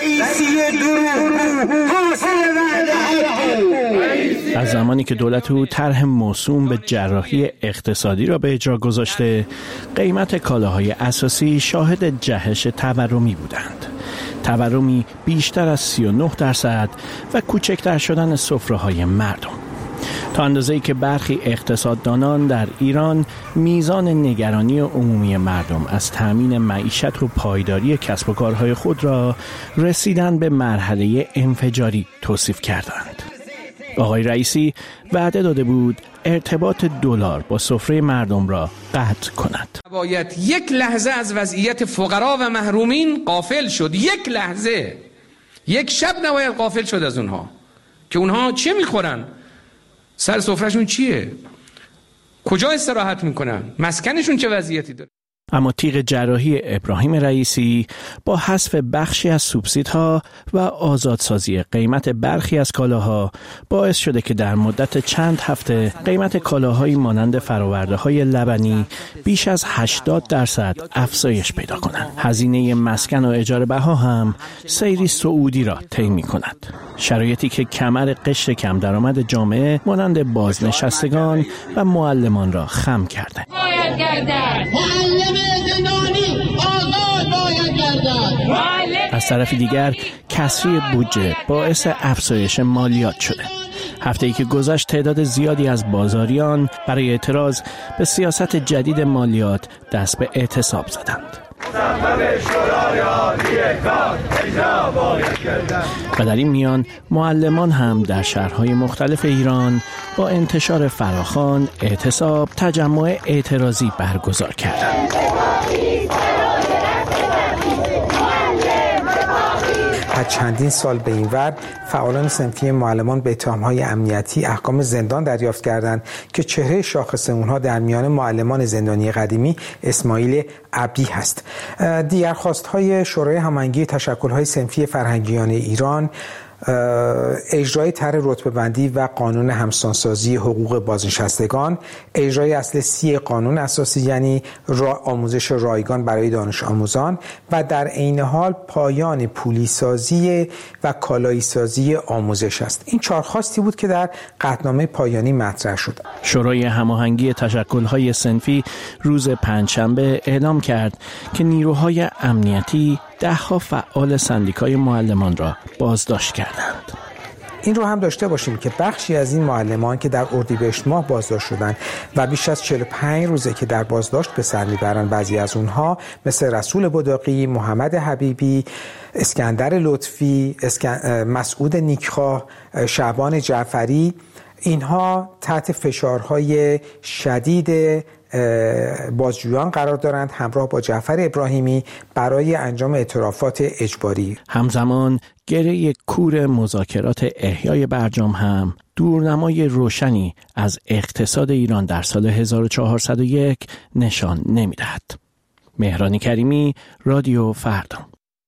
از زمانی که دولت او طرح موسوم به جراحی اقتصادی را به اجرا گذاشته، قیمت کالاهای اساسی شاهد جهش تورمی بودند. تورمی بیشتر از 39% و کوچکتر شدن سفره‌های مردم. تا اندازه‌ای که برخی اقتصاددانان در ایران میزان نگرانی عمومی مردم از تأمین معیشت و پایداری کسب و کارهای خود را رسیدن به مرحله انفجاری توصیف کردند. آقای رئیسی وعده داده بود ارتباط دلار با سفره مردم را قطع کند. باید یک لحظه از وضعیت فقرا و محرومین غافل شد. یک لحظه، یک شب نباید غافل شد از اونها که اونها چه میخورن، سر سفرهشون چیه، کجا استراحت میکنن، مسکنشون چه وضعیتی داره. اما تیغ جراحی ابراهیم رئیسی با حذف بخشی از سوبسیدها و آزادسازی قیمت برخی از کالاها باعث شده که در مدت چند هفته قیمت کالاهایی مانند فرآورده‌های لبنی بیش از 80% افزایش پیدا کنند. هزینه مسکن و اجاره بها هم سیری صعودی را طی می‌کند. شرایطی که کمر قشر کم درآمد جامعه مانند بازنشستگان و معلمان را خم کرده. از طرف دیگر کسری بودجه باعث افزایش مالیات شده. هفته‌ای که گذشت تعداد زیادی از بازاریان برای اعتراض به سیاست جدید مالیات دست به اعتصاب زدند. و در این میان معلمان هم در شهرهای مختلف ایران با انتشار فراخوان اعتصاب تجمع اعتراضی برگزار کردند. از چندین سال به این ور فعالان صنفی معلمان به اتهام‌های امنیتی احکام زندان دریافت کردند که چهره شاخص اونها در میان معلمان زندانی قدیمی اسماعیل عبدی هست. دیگر خواست‌های شورای هماهنگی تشکل‌های صنفی فرهنگیان ایران اجرای طرح رتبه‌بندی و قانون همسانسازی حقوق بازنشستگان، اجرای اصل 30 قانون اساسی یعنی آموزش رایگان برای دانش آموزان و در عین حال پایان پولیسازی و کالایی‌سازی آموزش است. این 4 خواستی بود که در قطعنامه پایانی مطرح شد. شورای هماهنگی تشکل‌های صنفی روز پنجشنبه اعلام کرد که نیروهای امنیتی 10 فعال سندیکای معلمان را بازداشت کردند. این رو هم داشته باشیم که بخشی از این معلمان که در اردیبهشت ماه بازداشت شدند و بیش از 45 روزه که در بازداشت به سر میبرند، بعضی از اونها مثل رسول بداقی، محمد حبیبی، اسکندر لطفی، مسعود نیکخواه، شعبان جعفری، اینها تحت فشارهای شدید بازجویان قرار دارند همراه با جعفر ابراهیمی برای انجام اعترافات اجباری. همزمان گره کور مذاکرات احیای برجام هم دورنمای روشنی از اقتصاد ایران در سال 1401 نشان نمی‌دهد. مهران کریمی، رادیو فردا.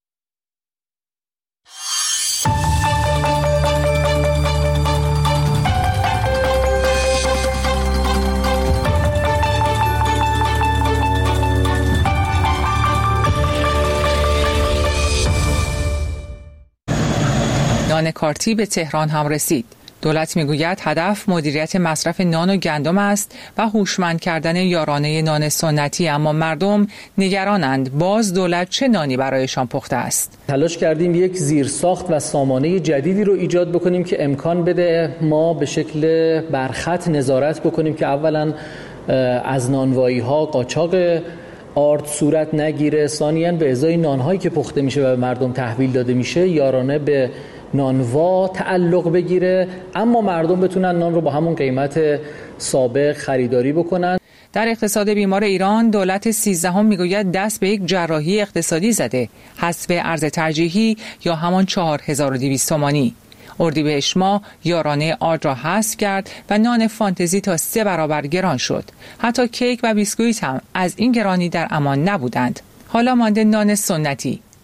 نان کارتی به تهران هم رسید. دولت میگوید هدف مدیریت مصرف نان و گندم است و هوشمند کردن یارانه نان سنتی، اما مردم نگرانند باز دولت چه نانی برایشان پخته است. تلاش کردیم یک زیرساخت و سامانه جدیدی رو ایجاد بکنیم که امکان بده ما به شکل برخط نظارت بکنیم که اولا از نانوایی‌ها قاچاق آرد صورت نگیره، ثانیاً به ازای نانهایی که پخته میشه و به مردم تحویل داده میشه یارانه به نانوا تعلق بگیره، اما مردم بتونن نان رو با همون قیمت سابق خریداری بکنن. در اقتصاد بیمار ایران دولت 13 میگوید دست به یک جراحی اقتصادی زده، حذف ارز ترجیحی یا همان 4200 تومانی. اردیبهشت ماه یارانه آرد را حذف کرد و نان فانتزی تا 3 برابر گران شد. حتی کیک و بیسکویت هم از این گرانی در امان نبودند. حالا مانده نان سنتی.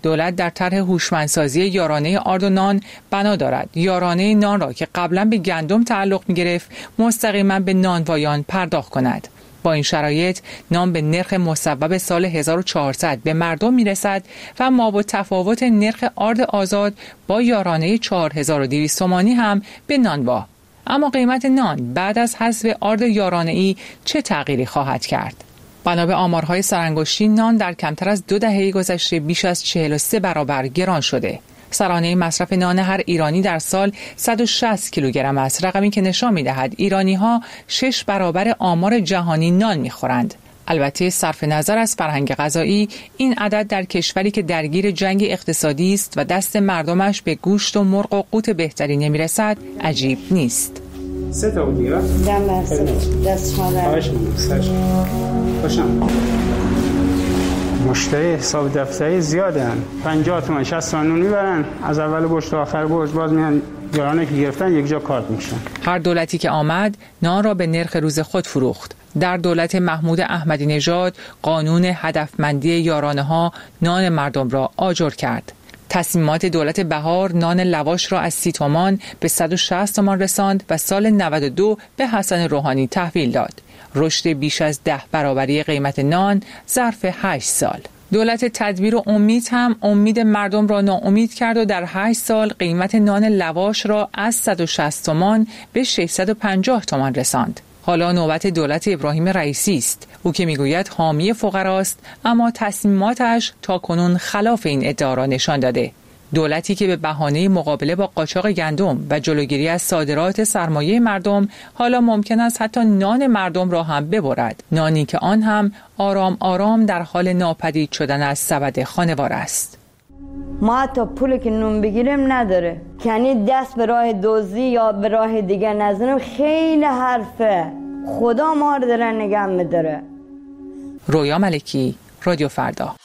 دولت در طرح هوشمندسازی یارانه آرد و نان بنا دارد یارانه نان را که قبلا به گندم تعلق می‌گرفت مستقیما به نانوایان پرداخت کند. با این شرایط نان به نرخ مصوب سال 1400 به مردم میرسد و مابع تفاوت نرخ آرد آزاد با یارانه 4200 تومانی هم به نانوا. اما قیمت نان بعد از حذف آرد یارانه‌ای چه تغییری خواهد کرد؟ بنا به آمارهای سرانگشتی نان در کمتر از 2 دهه گذشته بیش از 43 برابر گران شده. سرانه مصرف نان هر ایرانی در سال 160 کیلوگرم است، رقمی که نشان می‌دهد ایرانی‌ها 6 برابر آمار جهانی نان می‌خورند. البته صرف نظر از فرهنگ غذایی، این عدد در کشوری که درگیر جنگ اقتصادی است و دست مردمش به گوشت و مرغ و قوت بهتری نمی‌رسد، عجیب نیست. 3 تا بود دیگه. دست مشتری حساب دفتری زیادن، 50 تومن 60 تومن میبرن، از اول برج تا آخر برج باز میان یارانه که گرفتن یک جا کارت میشن. هر دولتی که آمد نان را به نرخ روز خود فروخت. در دولت محمود احمدی نژاد قانون هدفمندی یارانه ها نان مردم را آجر کرد. تصمیمات دولت بهار نان لواش را از 30 تومان به 160 تومان رساند و سال 92 به حسن روحانی تحویل داد. رشد بیش از 10 برابری قیمت نان ظرف 8 سال. دولت تدبیر و امید هم امید مردم را ناامید کرد و در 8 سال قیمت نان لواش را از 160 تومان به 650 تومان رساند. حالا نوبت دولت ابراهیم رئیسی است. او که میگوید حامی فقراست اما تصمیماتش تاکنون خلاف این ادعا را نشان داده. دولتی که به بهانه مقابله با قاچاق گندم و جلوگیری از صادرات سرمایه مردم حالا ممکن است حتی نان مردم را هم ببرد، نانی که آن هم آرام آرام در حال ناپدید شدن از سبد خانوار است. ما حتی پولی که نون بگیریم نداره، یعنی دست به راه دزدی یا به راه دیگه نزنیم. خیلی حرفه، خدا ما رو داره نگه می‌داره. رویا ملکی، رادیو فردا.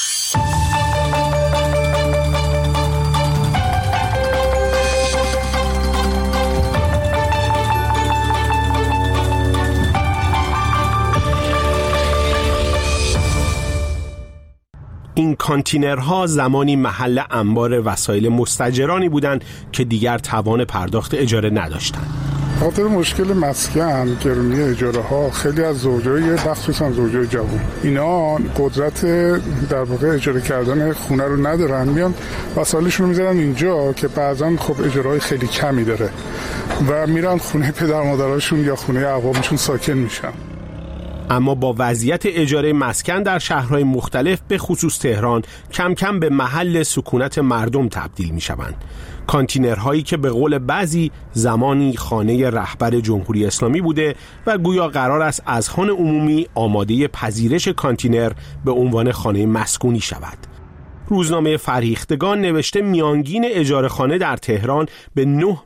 این کانتینرها زمانی محل انبار وسایل مستاجرانی بودند که دیگر توان پرداخت اجاره نداشتند. خاطر مشکل مسکن، گرونی اجاره ها، خیلی از زوجای مخصوصا زوجای جوان اینا قدرت در واقع اجاره کردن خونه رو ندارن، میان وسایلشون رو میذارن اینجا که بعضا خب اجاره های خیلی کمی داره و میرن خونه پدر مادراشون یا خونه اقوامشون ساکن میشن. اما با وضعیت اجاره مسکن در شهرهای مختلف به خصوص تهران کم کم به محل سکونت مردم تبدیل می شوند. کانتینرهایی که به قول بعضی زمانی خانه رهبر جمهوری اسلامی بوده و گویا قرار است از خان عمومی آماده پذیرش کانتینر به عنوان خانه مسکونی شود. روزنامه فرهیختگان نوشته میانگین اجاره خانه در تهران به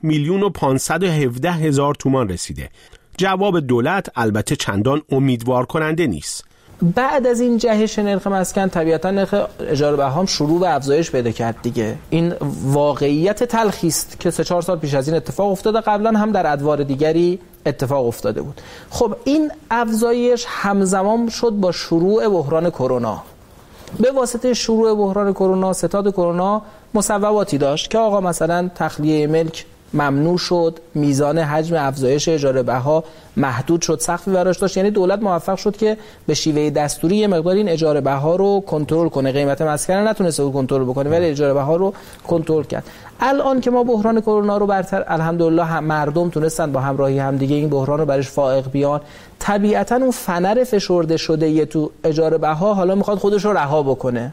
9,517,000 تومان رسیده. جواب دولت البته چندان امیدوار کننده نیست. بعد از این جهش نرخ مسکن طبیعتا نرخ اجاره بهام شروع به افزایش پیدا کرد دیگه. این واقعیت تلخی است که 3-4 سال پیش از این اتفاق افتاده، قبلا هم در ادوار دیگری اتفاق افتاده بود. خب این افزایش همزمان شد با شروع بحران کرونا. به واسطه شروع بحران کرونا، ستاد کرونا مصوباتی داشت که آقا مثلا تخلیه ملک ممنوع شد، میزان حجم افزایش اجاره بها محدود شد، سقفی براش داشت. یعنی دولت موفق شد که به شیوه دستوری یه مقدار این اجاره بها رو کنترل کنه. قیمت مسکن نتونسته بود کنترل بکنه ولی اجاره بها رو کنترل کرد. الان که ما بحران کرونا رو برتر الحمدلله مردم تونستن با همراهی همدیگه این بحران رو برش فائق بیان، طبیعتا اون فنر فشرده شده یه تو اجاره بها حالا میخواد خودش رو رها بکنه.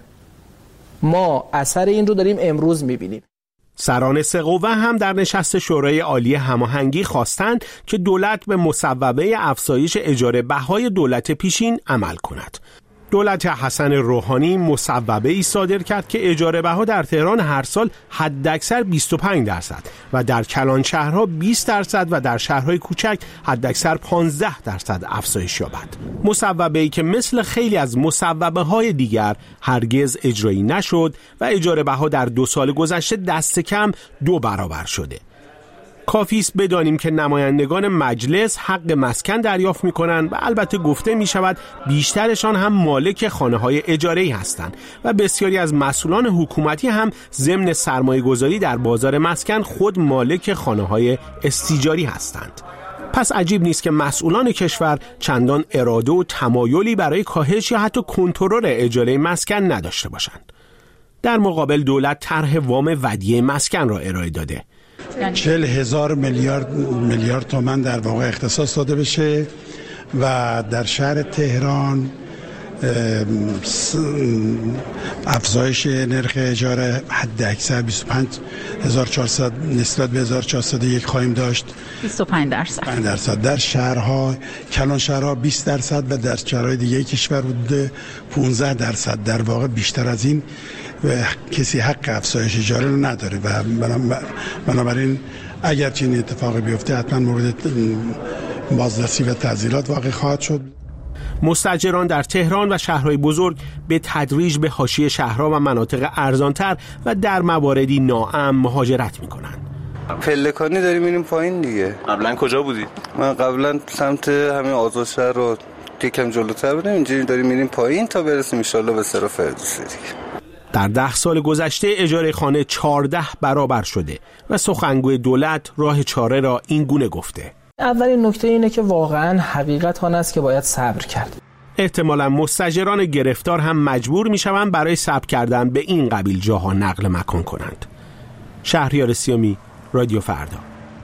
ما اثر این رو داریم امروز میبینیم. سران سه قوه هم در نشست شورای عالی هماهنگی خواستند که دولت به مصوبه افزایش اجاره بهای دولت پیشین عمل کند. دولت حسن روحانی مصوبه‌ای صادر کرد که اجاره بها در تهران هر سال حداکثر 25% و در کلان شهرها 20% و در شهرهای کوچک حداکثر 15% افزایش یابد. مصوبه‌ای که مثل خیلی از مصوبه‌های دیگر هرگز اجرایی نشد و اجاره بها در 2 سال گذشته دست کم 2 برابر شده. کافی است بدانیم که نمایندگان مجلس حق مسکن دریافت می‌کنند و البته گفته می‌شود بیشترشان هم مالک خانه‌های اجاره‌ای هستند و بسیاری از مسئولان حکومتی هم ضمن سرمایه‌گذاری در بازار مسکن خود مالک خانه‌های استیجاری هستند. پس عجیب نیست که مسئولان کشور چندان اراده و تمایلی برای کاهش یا حتی کنترل اجاره مسکن نداشته باشند. در مقابل دولت طرح وام ودیعه مسکن را ارائه داده. 40,000 میلیارد تومان در واقع اختصاص داده بشه و در شهر تهران افزایش نرخ اجاره حد اکثر 25,400 نسبت به 1401 خواهیم داشت. 25%. در شهرها کلان شهرها 20% و در شهرهای دیگه کشور حدود 15%. در واقع بیشتر از این کسی حق افزایش اجاره رو نداره و بنابراین اگر چنین اتفاقی بیفته حتما مورد بازرسی و تعزیرات واقع خواهد شد. مستاجران در تهران و شهرهای بزرگ به تدریج به حاشیه شهرها و مناطق ارزانتر و در مواردی ناامن مهاجرت میکنند. پلکانی داریم میریم پایین دیگه. قبلا کجا بودی؟ من قبلا سمت همین آزاد شهر رو یکم جلوتر بودم، اینجوری داریم میریم پایین تا برسیم ان شاءالله به صرف فردوسی دیگه. در 10 سال گذشته اجاره خانه 14 برابر شده و سخنگوی دولت راه چاره را این گونه گفته. اولین نکته اینه که واقعا حقیقت آن است که باید صبر کرد. احتمالاً مستاجران گرفتار هم مجبور میشوند برای صبر کردن به این قبیل جاها نقل مکان کنند. شهریار سیامی، رادیو فردا.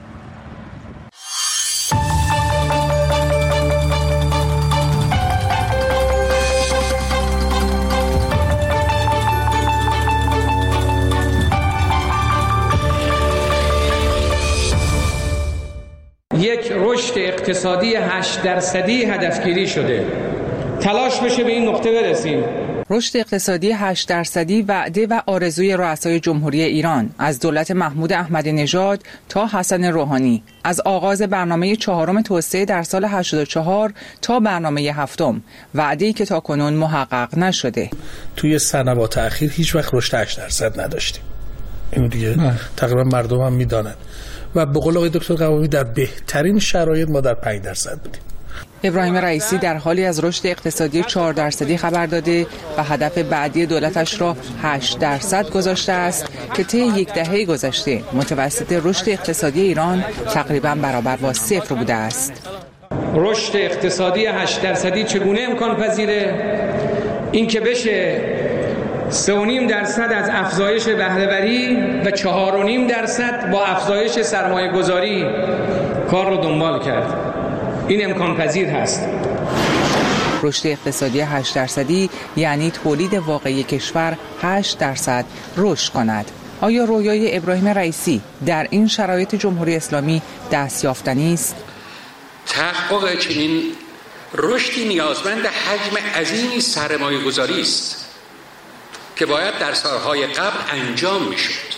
یک رشد اقتصادی 8% هدفگیری شده. تلاش بشه به این نقطه برسیم. رشد اقتصادی 8% وعده و آرزوی رؤسای جمهوری ایران از دولت محمود احمدی نژاد تا حسن روحانی، از آغاز برنامه 4 توسعه در سال 84 تا برنامه 7، وعده‌ای که تاکنون محقق نشده. توی سنوات اخیر هیچ وقت رشد 8% نداشتیم. اینو دیگه تقریبا مردم هم میدونن. و به قول آقای دکتر قوامی در بهترین شرایط ما در 5% بودیم. ابراهیم رئیسی در حالی از رشد اقتصادی 4% خبر داده و هدف بعدی دولتش را 8% گذاشته است که طی یک دهه گذشته متوسط رشد اقتصادی ایران تقریبا برابر با 0 بوده است. رشد اقتصادی 8% چگونه امکان پذیره؟ این که بشه 3.5% از افزایش بهره‌وری و 4.5% با افزایش سرمایه گذاری کار رو دنبال کرد. این امکان پذیر هست. رشد اقتصادی 8% یعنی تولید واقعی کشور 8% رشد کند. آیا رویای ابراهیم رئیسی در این شرایط جمهوری اسلامی دستیافتنی است؟ تحقق چنین رشدی نیازمند حجم عظیمی سرمایه گذاری است که باید در سالهای قبل انجام میشد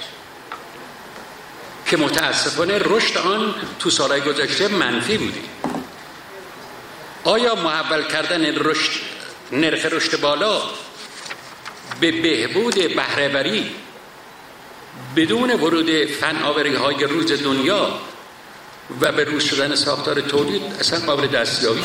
که متاسفانه رشد آن تو سالهای گذشته منفی بوده. آیا محول کردن نرخ رشد بالا به بهبود بهره‌وری بدون ورود فناوری‌های روز دنیا و به روز شدن ساختار تولید اصلا قابل دستیابیه؟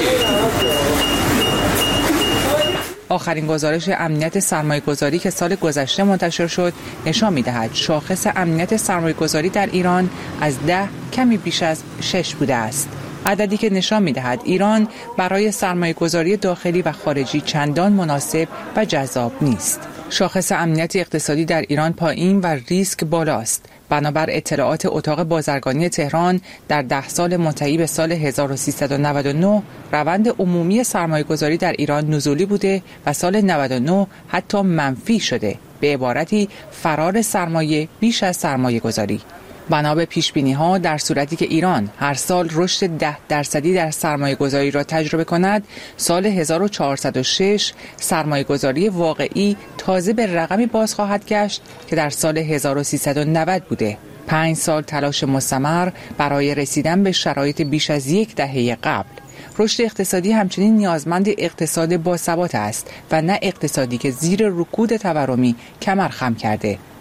آخرین گزارش امنیت سرمایه‌گذاری که سال گذشته منتشر شد نشان می‌دهد شاخص امنیت سرمایه‌گذاری در ایران از 10 کمی بیش از 6 بوده است. عددی که نشان می‌دهد ایران برای سرمایه‌گذاری داخلی و خارجی چندان مناسب و جذاب نیست. شاخص امنیت اقتصادی در ایران پایین و ریسک بالاست. بنابر اطلاعات اتاق بازرگانی تهران در 10 سال منتهی به سال 1399 روند عمومی سرمایه‌گذاری در ایران نزولی بوده و سال 99 حتی منفی شده. به عبارتی فرار سرمایه بیش از سرمایه‌گذاری. بنا به پیش‌بینی‌ها در صورتی که ایران هر سال رشد 10% در سرمایه‌گذاری را تجربه کند، سال 1406 سرمایه‌گذاری واقعی تازه به رقمی باز خواهد گشت که در سال 1390 بوده. 5 سال تلاش مستمر برای رسیدن به شرایط بیش از یک دهه قبل. رشد اقتصادی همچنین نیازمند اقتصاد باثبات است و نه اقتصادی که زیر رکود تورمی کمر خم کرده.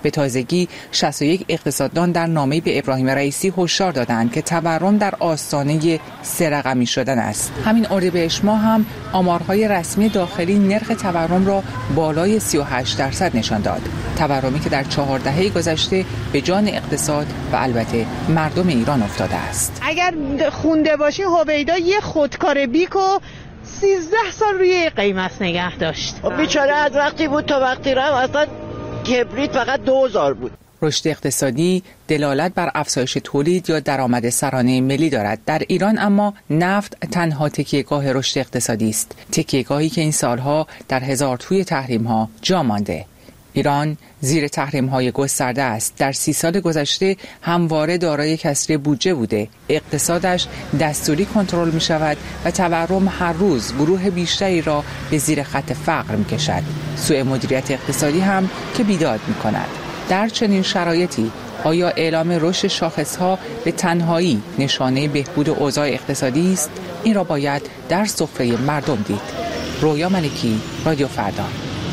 به تازگی 61 اقتصاددان در نامه‌ای به ابراهیم رئیسی هشدار دادند که تورم در آستانه 3 رقمی شدن است. همین اردیبهشت ماه هم آمارهای رسمی داخلی نرخ تورم را بالای 38% نشان داد. تورمی که در 4 دهه گذشته به جان اقتصاد و البته مردم ایران افتاده است. اگر خونده باشی هویدا یه خودکار بیکو 13 سال روی قیمت نگه داشت. بیچاره از وقتی بود تا وقتی رفت اصلا کبریت فقط 2000 بود. رشد اقتصادی دلالت بر افزایش تولید یا درآمد سرانه ملی دارد. در ایران اما نفت تنها تکیهگاه رشد اقتصادی است. تکیهگاهی که این سالها در هزار توی تحریم‌ها جا مانده. ایران زیر تحریم‌های گسترده است. در 30 سال گذشته همواره دارای کسری بودجه بوده. اقتصادش دستوری کنترل می‌شود و تورم هر روز گروه بیشتری را به زیر خط فقر می‌کشد. سوء مدیریت اقتصادی هم که بیداد می‌کند. در چنین شرایطی آیا اعلام رشد شاخص‌ها به تنهایی نشانه بهبود اوضاع اقتصادی است؟ این را باید در سفره مردم دید. رویا ملکی، رادیو فردا.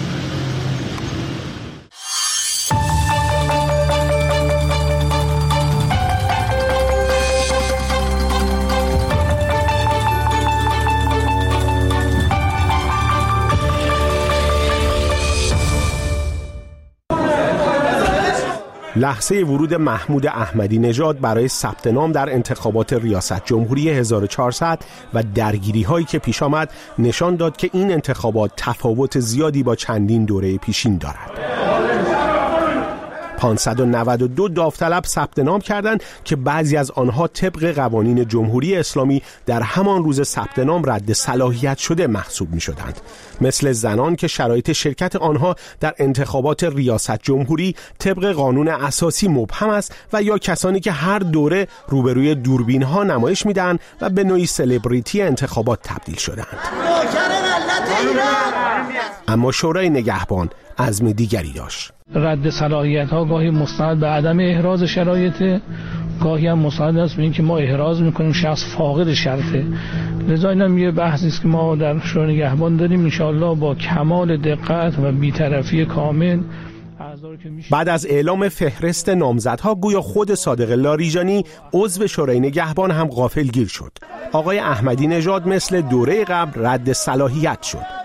لحظه ورود محمود احمدی نژاد برای ثبت نام در انتخابات ریاست جمهوری 1400 و درگیری هایی که پیش آمد نشان داد که این انتخابات تفاوت زیادی با چندین دوره پیشین دارد. 592 داوطلب ثبت نام کردند که بعضی از آنها طبق قوانین جمهوری اسلامی در همان روز ثبت نام رد صلاحیت شده محسوب می شدند، مثل زنان که شرایط شرکت آنها در انتخابات ریاست جمهوری طبق قانون اساسی مبهم است و یا کسانی که هر دوره روبروی دوربین ها نمایش می دهند و به نوعی سلبریتی انتخابات تبدیل شدند. اما شورای نگهبان عزم دیگری داشت. رد صلاحیت ها گاهی مستند به عدم احراز شرایط، گاهی هم مستند است به این که ما احراز میکنیم شخص فاقد شرطه. لذا اینم یه بحثی است که ما در شورای نگهبان داریم، ان شاءالله با کمال دقت و بی‌طرفی کامل. بعد از اعلام فهرست نامزدها گویا خود صادق لاریجانی عضو شورای نگهبان هم غافلگیر شد. آقای احمدی نژاد مثل دوره قبل رد صلاحیت شد.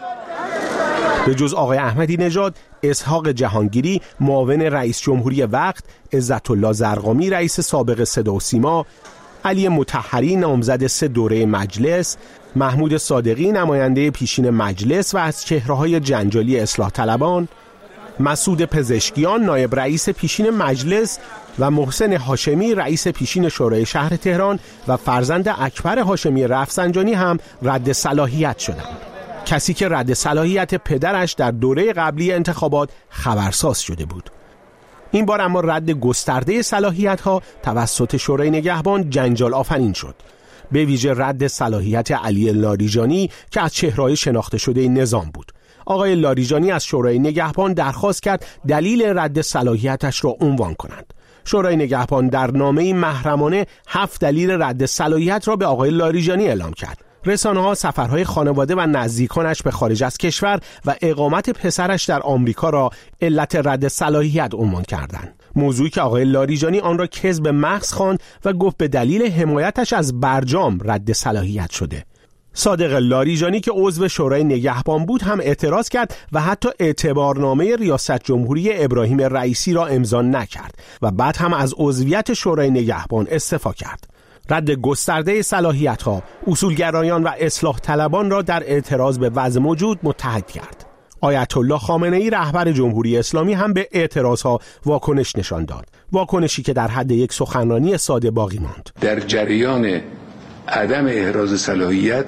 به جز آقای احمدی نژاد، اسحاق جهانگیری معاون رئیس جمهوری وقت، عزت الله زرقامی رئیس سابق صدا و سیما، علی مطهری نامزد 3 دوره مجلس، محمود صادقی نماینده پیشین مجلس و از چهره‌های جنجالی اصلاح طلبان، مسعود پزشکیان نایب رئیس پیشین مجلس و محسن هاشمی رئیس پیشین شورای شهر تهران و فرزند اکبر هاشمی رفسنجانی هم رد صلاحیت شدند. کسی که رد صلاحیت پدرش در دوره قبلی انتخابات خبرساز شده بود. این بار اما رد گسترده صلاحیت‌ها توسط شورای نگهبان جنجال آفرین شد. به ویژه رد صلاحیت علی لاریجانی که از چهره‌های شناخته شده نظام بود. آقای لاریجانی از شورای نگهبان درخواست کرد دلیل رد صلاحیتش را عنوان کنند. شورای نگهبان در نامه‌ای محرمانه 7 دلیل رد صلاحیت را به آقای لاریجانی اعلام کرد. رسانه‌ها سفرهای خانواده و نزدیکانش به خارج از کشور و اقامت پسرش در آمریکا را علت رد صلاحیت عنوان کردند. موضوعی که آقای لاریجانی آن را کذب محض خواند و گفت به دلیل حمایتش از برجام رد صلاحیت شده. صادق لاریجانی که عضو شورای نگهبان بود هم اعتراض کرد و حتی اعتبارنامه ریاست جمهوری ابراهیم رئیسی را امضا نکرد و بعد هم از عضویت شورای نگهبان استعفا کرد. رد گسترده صلاحیت‌ها اصولگرایان و اصلاح طلبان را در اعتراض به وضع موجود متحد کرد. آیت الله خامنه‌ای رهبر جمهوری اسلامی هم به اعتراضها واکنش نشان داد. واکنشی که در حد یک سخنرانی ساده باقی ماند. در جریان عدم احراز صلاحیت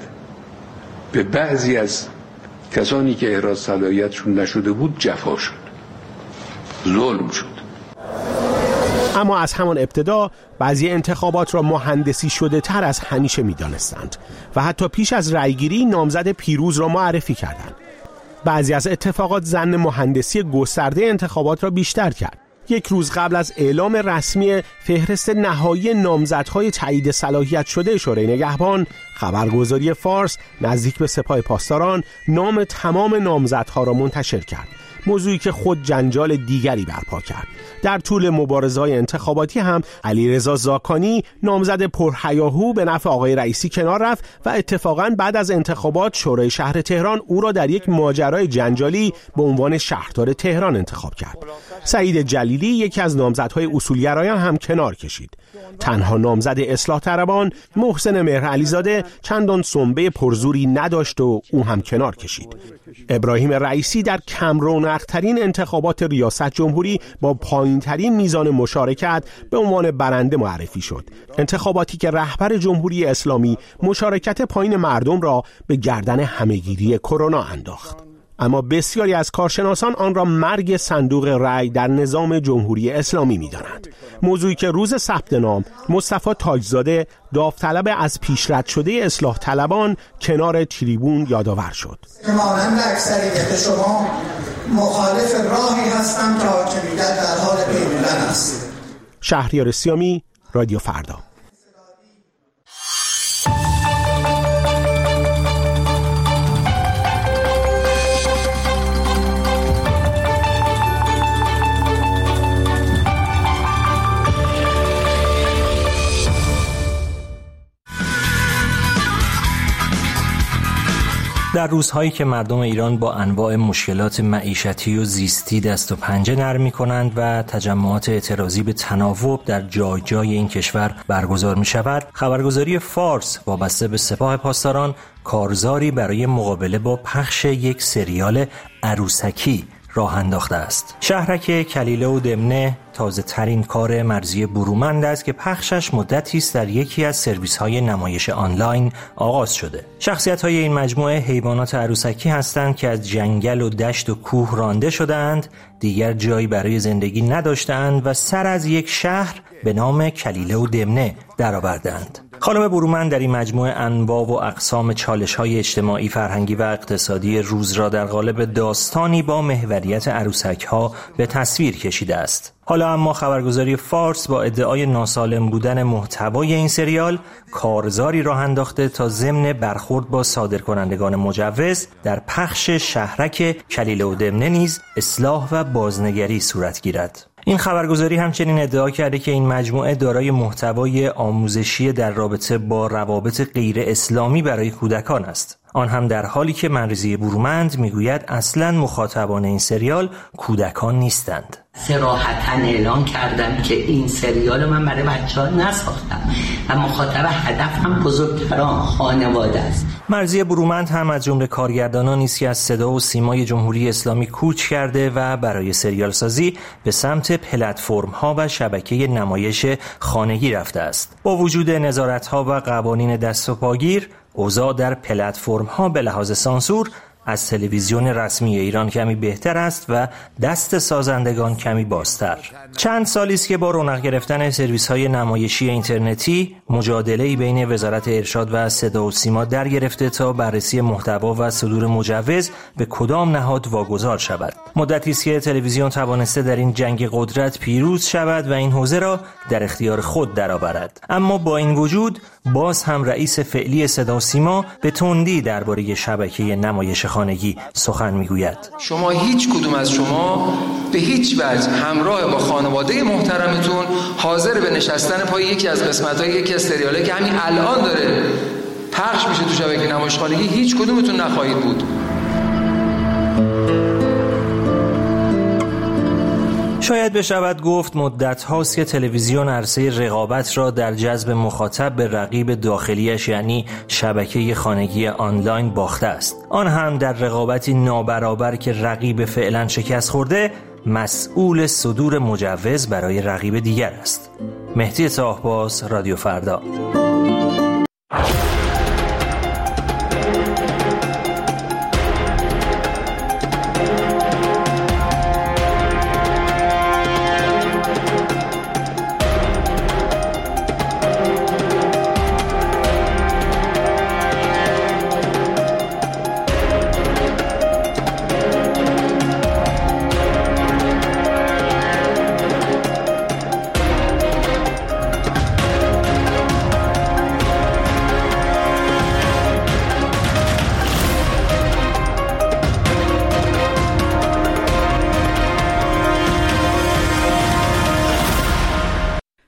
به بعضی از کسانی که احراز صلاحیتشون نشده بود جفا شد، ظلم شد. اما از همان ابتدا بعضی انتخابات را مهندسی شده تر از همیشه می دانستند و حتی پیش از رأیگیری نامزد پیروز را معرفی کردند. بعضی از اتفاقات ظن مهندسی گسترده انتخابات را بیشتر کرد. یک روز قبل از اعلام رسمی فهرست نهایی نامزدهای تایید صلاحیت شده شورای نگهبان، خبرگزاری فارس نزدیک به سپاه پاسداران نام تمام نامزدها را منتشر کرد. موضوعی که خود جنجال دیگری برپا کرد. در طول مبارزه‌های انتخاباتی هم علیرضا زاکانی نامزد پرهیاهو به نفع آقای رئیسی کنار رفت و اتفاقاً بعد از انتخابات شورای شهر تهران او را در یک ماجرای جنجالی به عنوان شهردار تهران انتخاب کرد. سعید جلیلی یکی از نامزدهای اصولگرایان هم کنار کشید. تنها نامزد اصلاح طلبان محسن مهرعلیزاده چندان سنبه پرزوری نداشت و او هم کنار کشید. ابراهیم رئیسی در کم رونق‌ترین انتخابات ریاست جمهوری با پایین‌ترین میزان مشارکت به عنوان برنده معرفی شد. انتخاباتی که رهبر جمهوری اسلامی مشارکت پایین مردم را به گردن همه‌گیری کرونا انداخت. اما بسیاری از کارشناسان آن را مرگ صندوق رأی در نظام جمهوری اسلامی می‌دانند. موضوعی که روز ثبت نام مصطفی تاجزاده داوطلب از پیشرد شده اصلاح طلبان کنار تریبون یادآور شد. مانند اکثریت شما مخالف راهی هستم که حاکمیت در حال پیمودن است. شهریار سیامی، رادیو فردا. در روزهایی که مردم ایران با انواع مشکلات معیشتی و زیستی دست و پنجه نرم می‌کنند و تجمعات اعتراضی به تناوب در جای جای این کشور برگزار می‌شود، خبرگزاری فارس وابسته به سپاه پاسداران کارزاری برای مقابله با پخش یک سریال عروسکی راه انداخته است. شهرک کلیله و دمنه تازه ترین کار مرضی برومند است که پخشش مدتی است در یکی از سرویس‌های نمایش آنلاین آغاز شده. شخصیت‌های این مجموعه حیوانات عروسکی هستند که از جنگل و دشت و کوه رانده شده‌اند، دیگر جایی برای زندگی نداشته‌اند و سر از یک شهر به نام کلیله و دمنه درآوردند. خانم برومند در این مجموعه انواع و اقسام چالش‌های اجتماعی، فرهنگی و اقتصادی روز را در قالب داستانی با محوریت عروسک‌ها به تصویر کشیده است. حالا اما خبرگزاری فارس با ادعای ناسالم بودن محتوای این سریال کارزاری راه انداخته تا ضمن برخورد با صادرکنندگان مجوز در پخش شهرک کلیله و دمنه نیز اصلاح و بازنگری صورت گیرد. این خبرگزاری همچنین ادعا کرده که این مجموعه دارای محتوای آموزشی در رابطه با روابط غیر اسلامی برای کودکان است. آن هم در حالی که منرزی برومند میگوید اصلاً مخاطبان این سریال کودکان نیستند. صراحتاً اعلام کردم که این سریال من برای بچه‌ها نساختم و مخاطب هدفم بزرگتران خانواده است. مرضی برومند هم از جمله کارگردانانی است که از صدا و سیمای جمهوری اسلامی کوچ کرده و برای سریال سازی به سمت پلتفرم‌ها و شبکه نمایش خانگی رفته است. با وجود نظارت‌ها و قوانین دست و پاگیر، اوضاع در پلتفرم‌ها به لحاظ سانسور از تلویزیون رسمی ایران کمی بهتر است و دست سازندگان کمی بازتر. چند سالی است که با رونق گرفتن سرویس‌های نمایشی اینترنتی مجادله‌ای بین وزارت ارشاد و صدا و سیما در گرفته تا بررسی محتوا و صدور مجوز به کدام نهاد واگذار شود. مدتی است که تلویزیون توانسته در این جنگ قدرت پیروز شود و این حوزه را در اختیار خود درآورد. اما با این وجود باز هم رئیس فعلی صدا و سیما به تندی درباره شبکه نمایش خانگی سخن میگوید. شما هیچ کدوم از شما به هیچ وجه همراه با خانواده محترمتون حاضر به نشستن پای یکی از قسمت‌های یکی از سریالایی که همین الان داره پخش میشه تو شبکه نمایش خانگی هیچ کدومتون نخواهید بود. شاید بشود گفت مدت هاست که تلویزیون عرصه رقابت را در جذب مخاطب به رقیب داخلیش یعنی شبکه خانگی آنلاین باخته است. آن هم در رقابتی نابرابر که رقیب فعلا شکست خورده مسئول صدور مجوز برای رقیب دیگر است. مهدی طاهباز، رادیو فردا.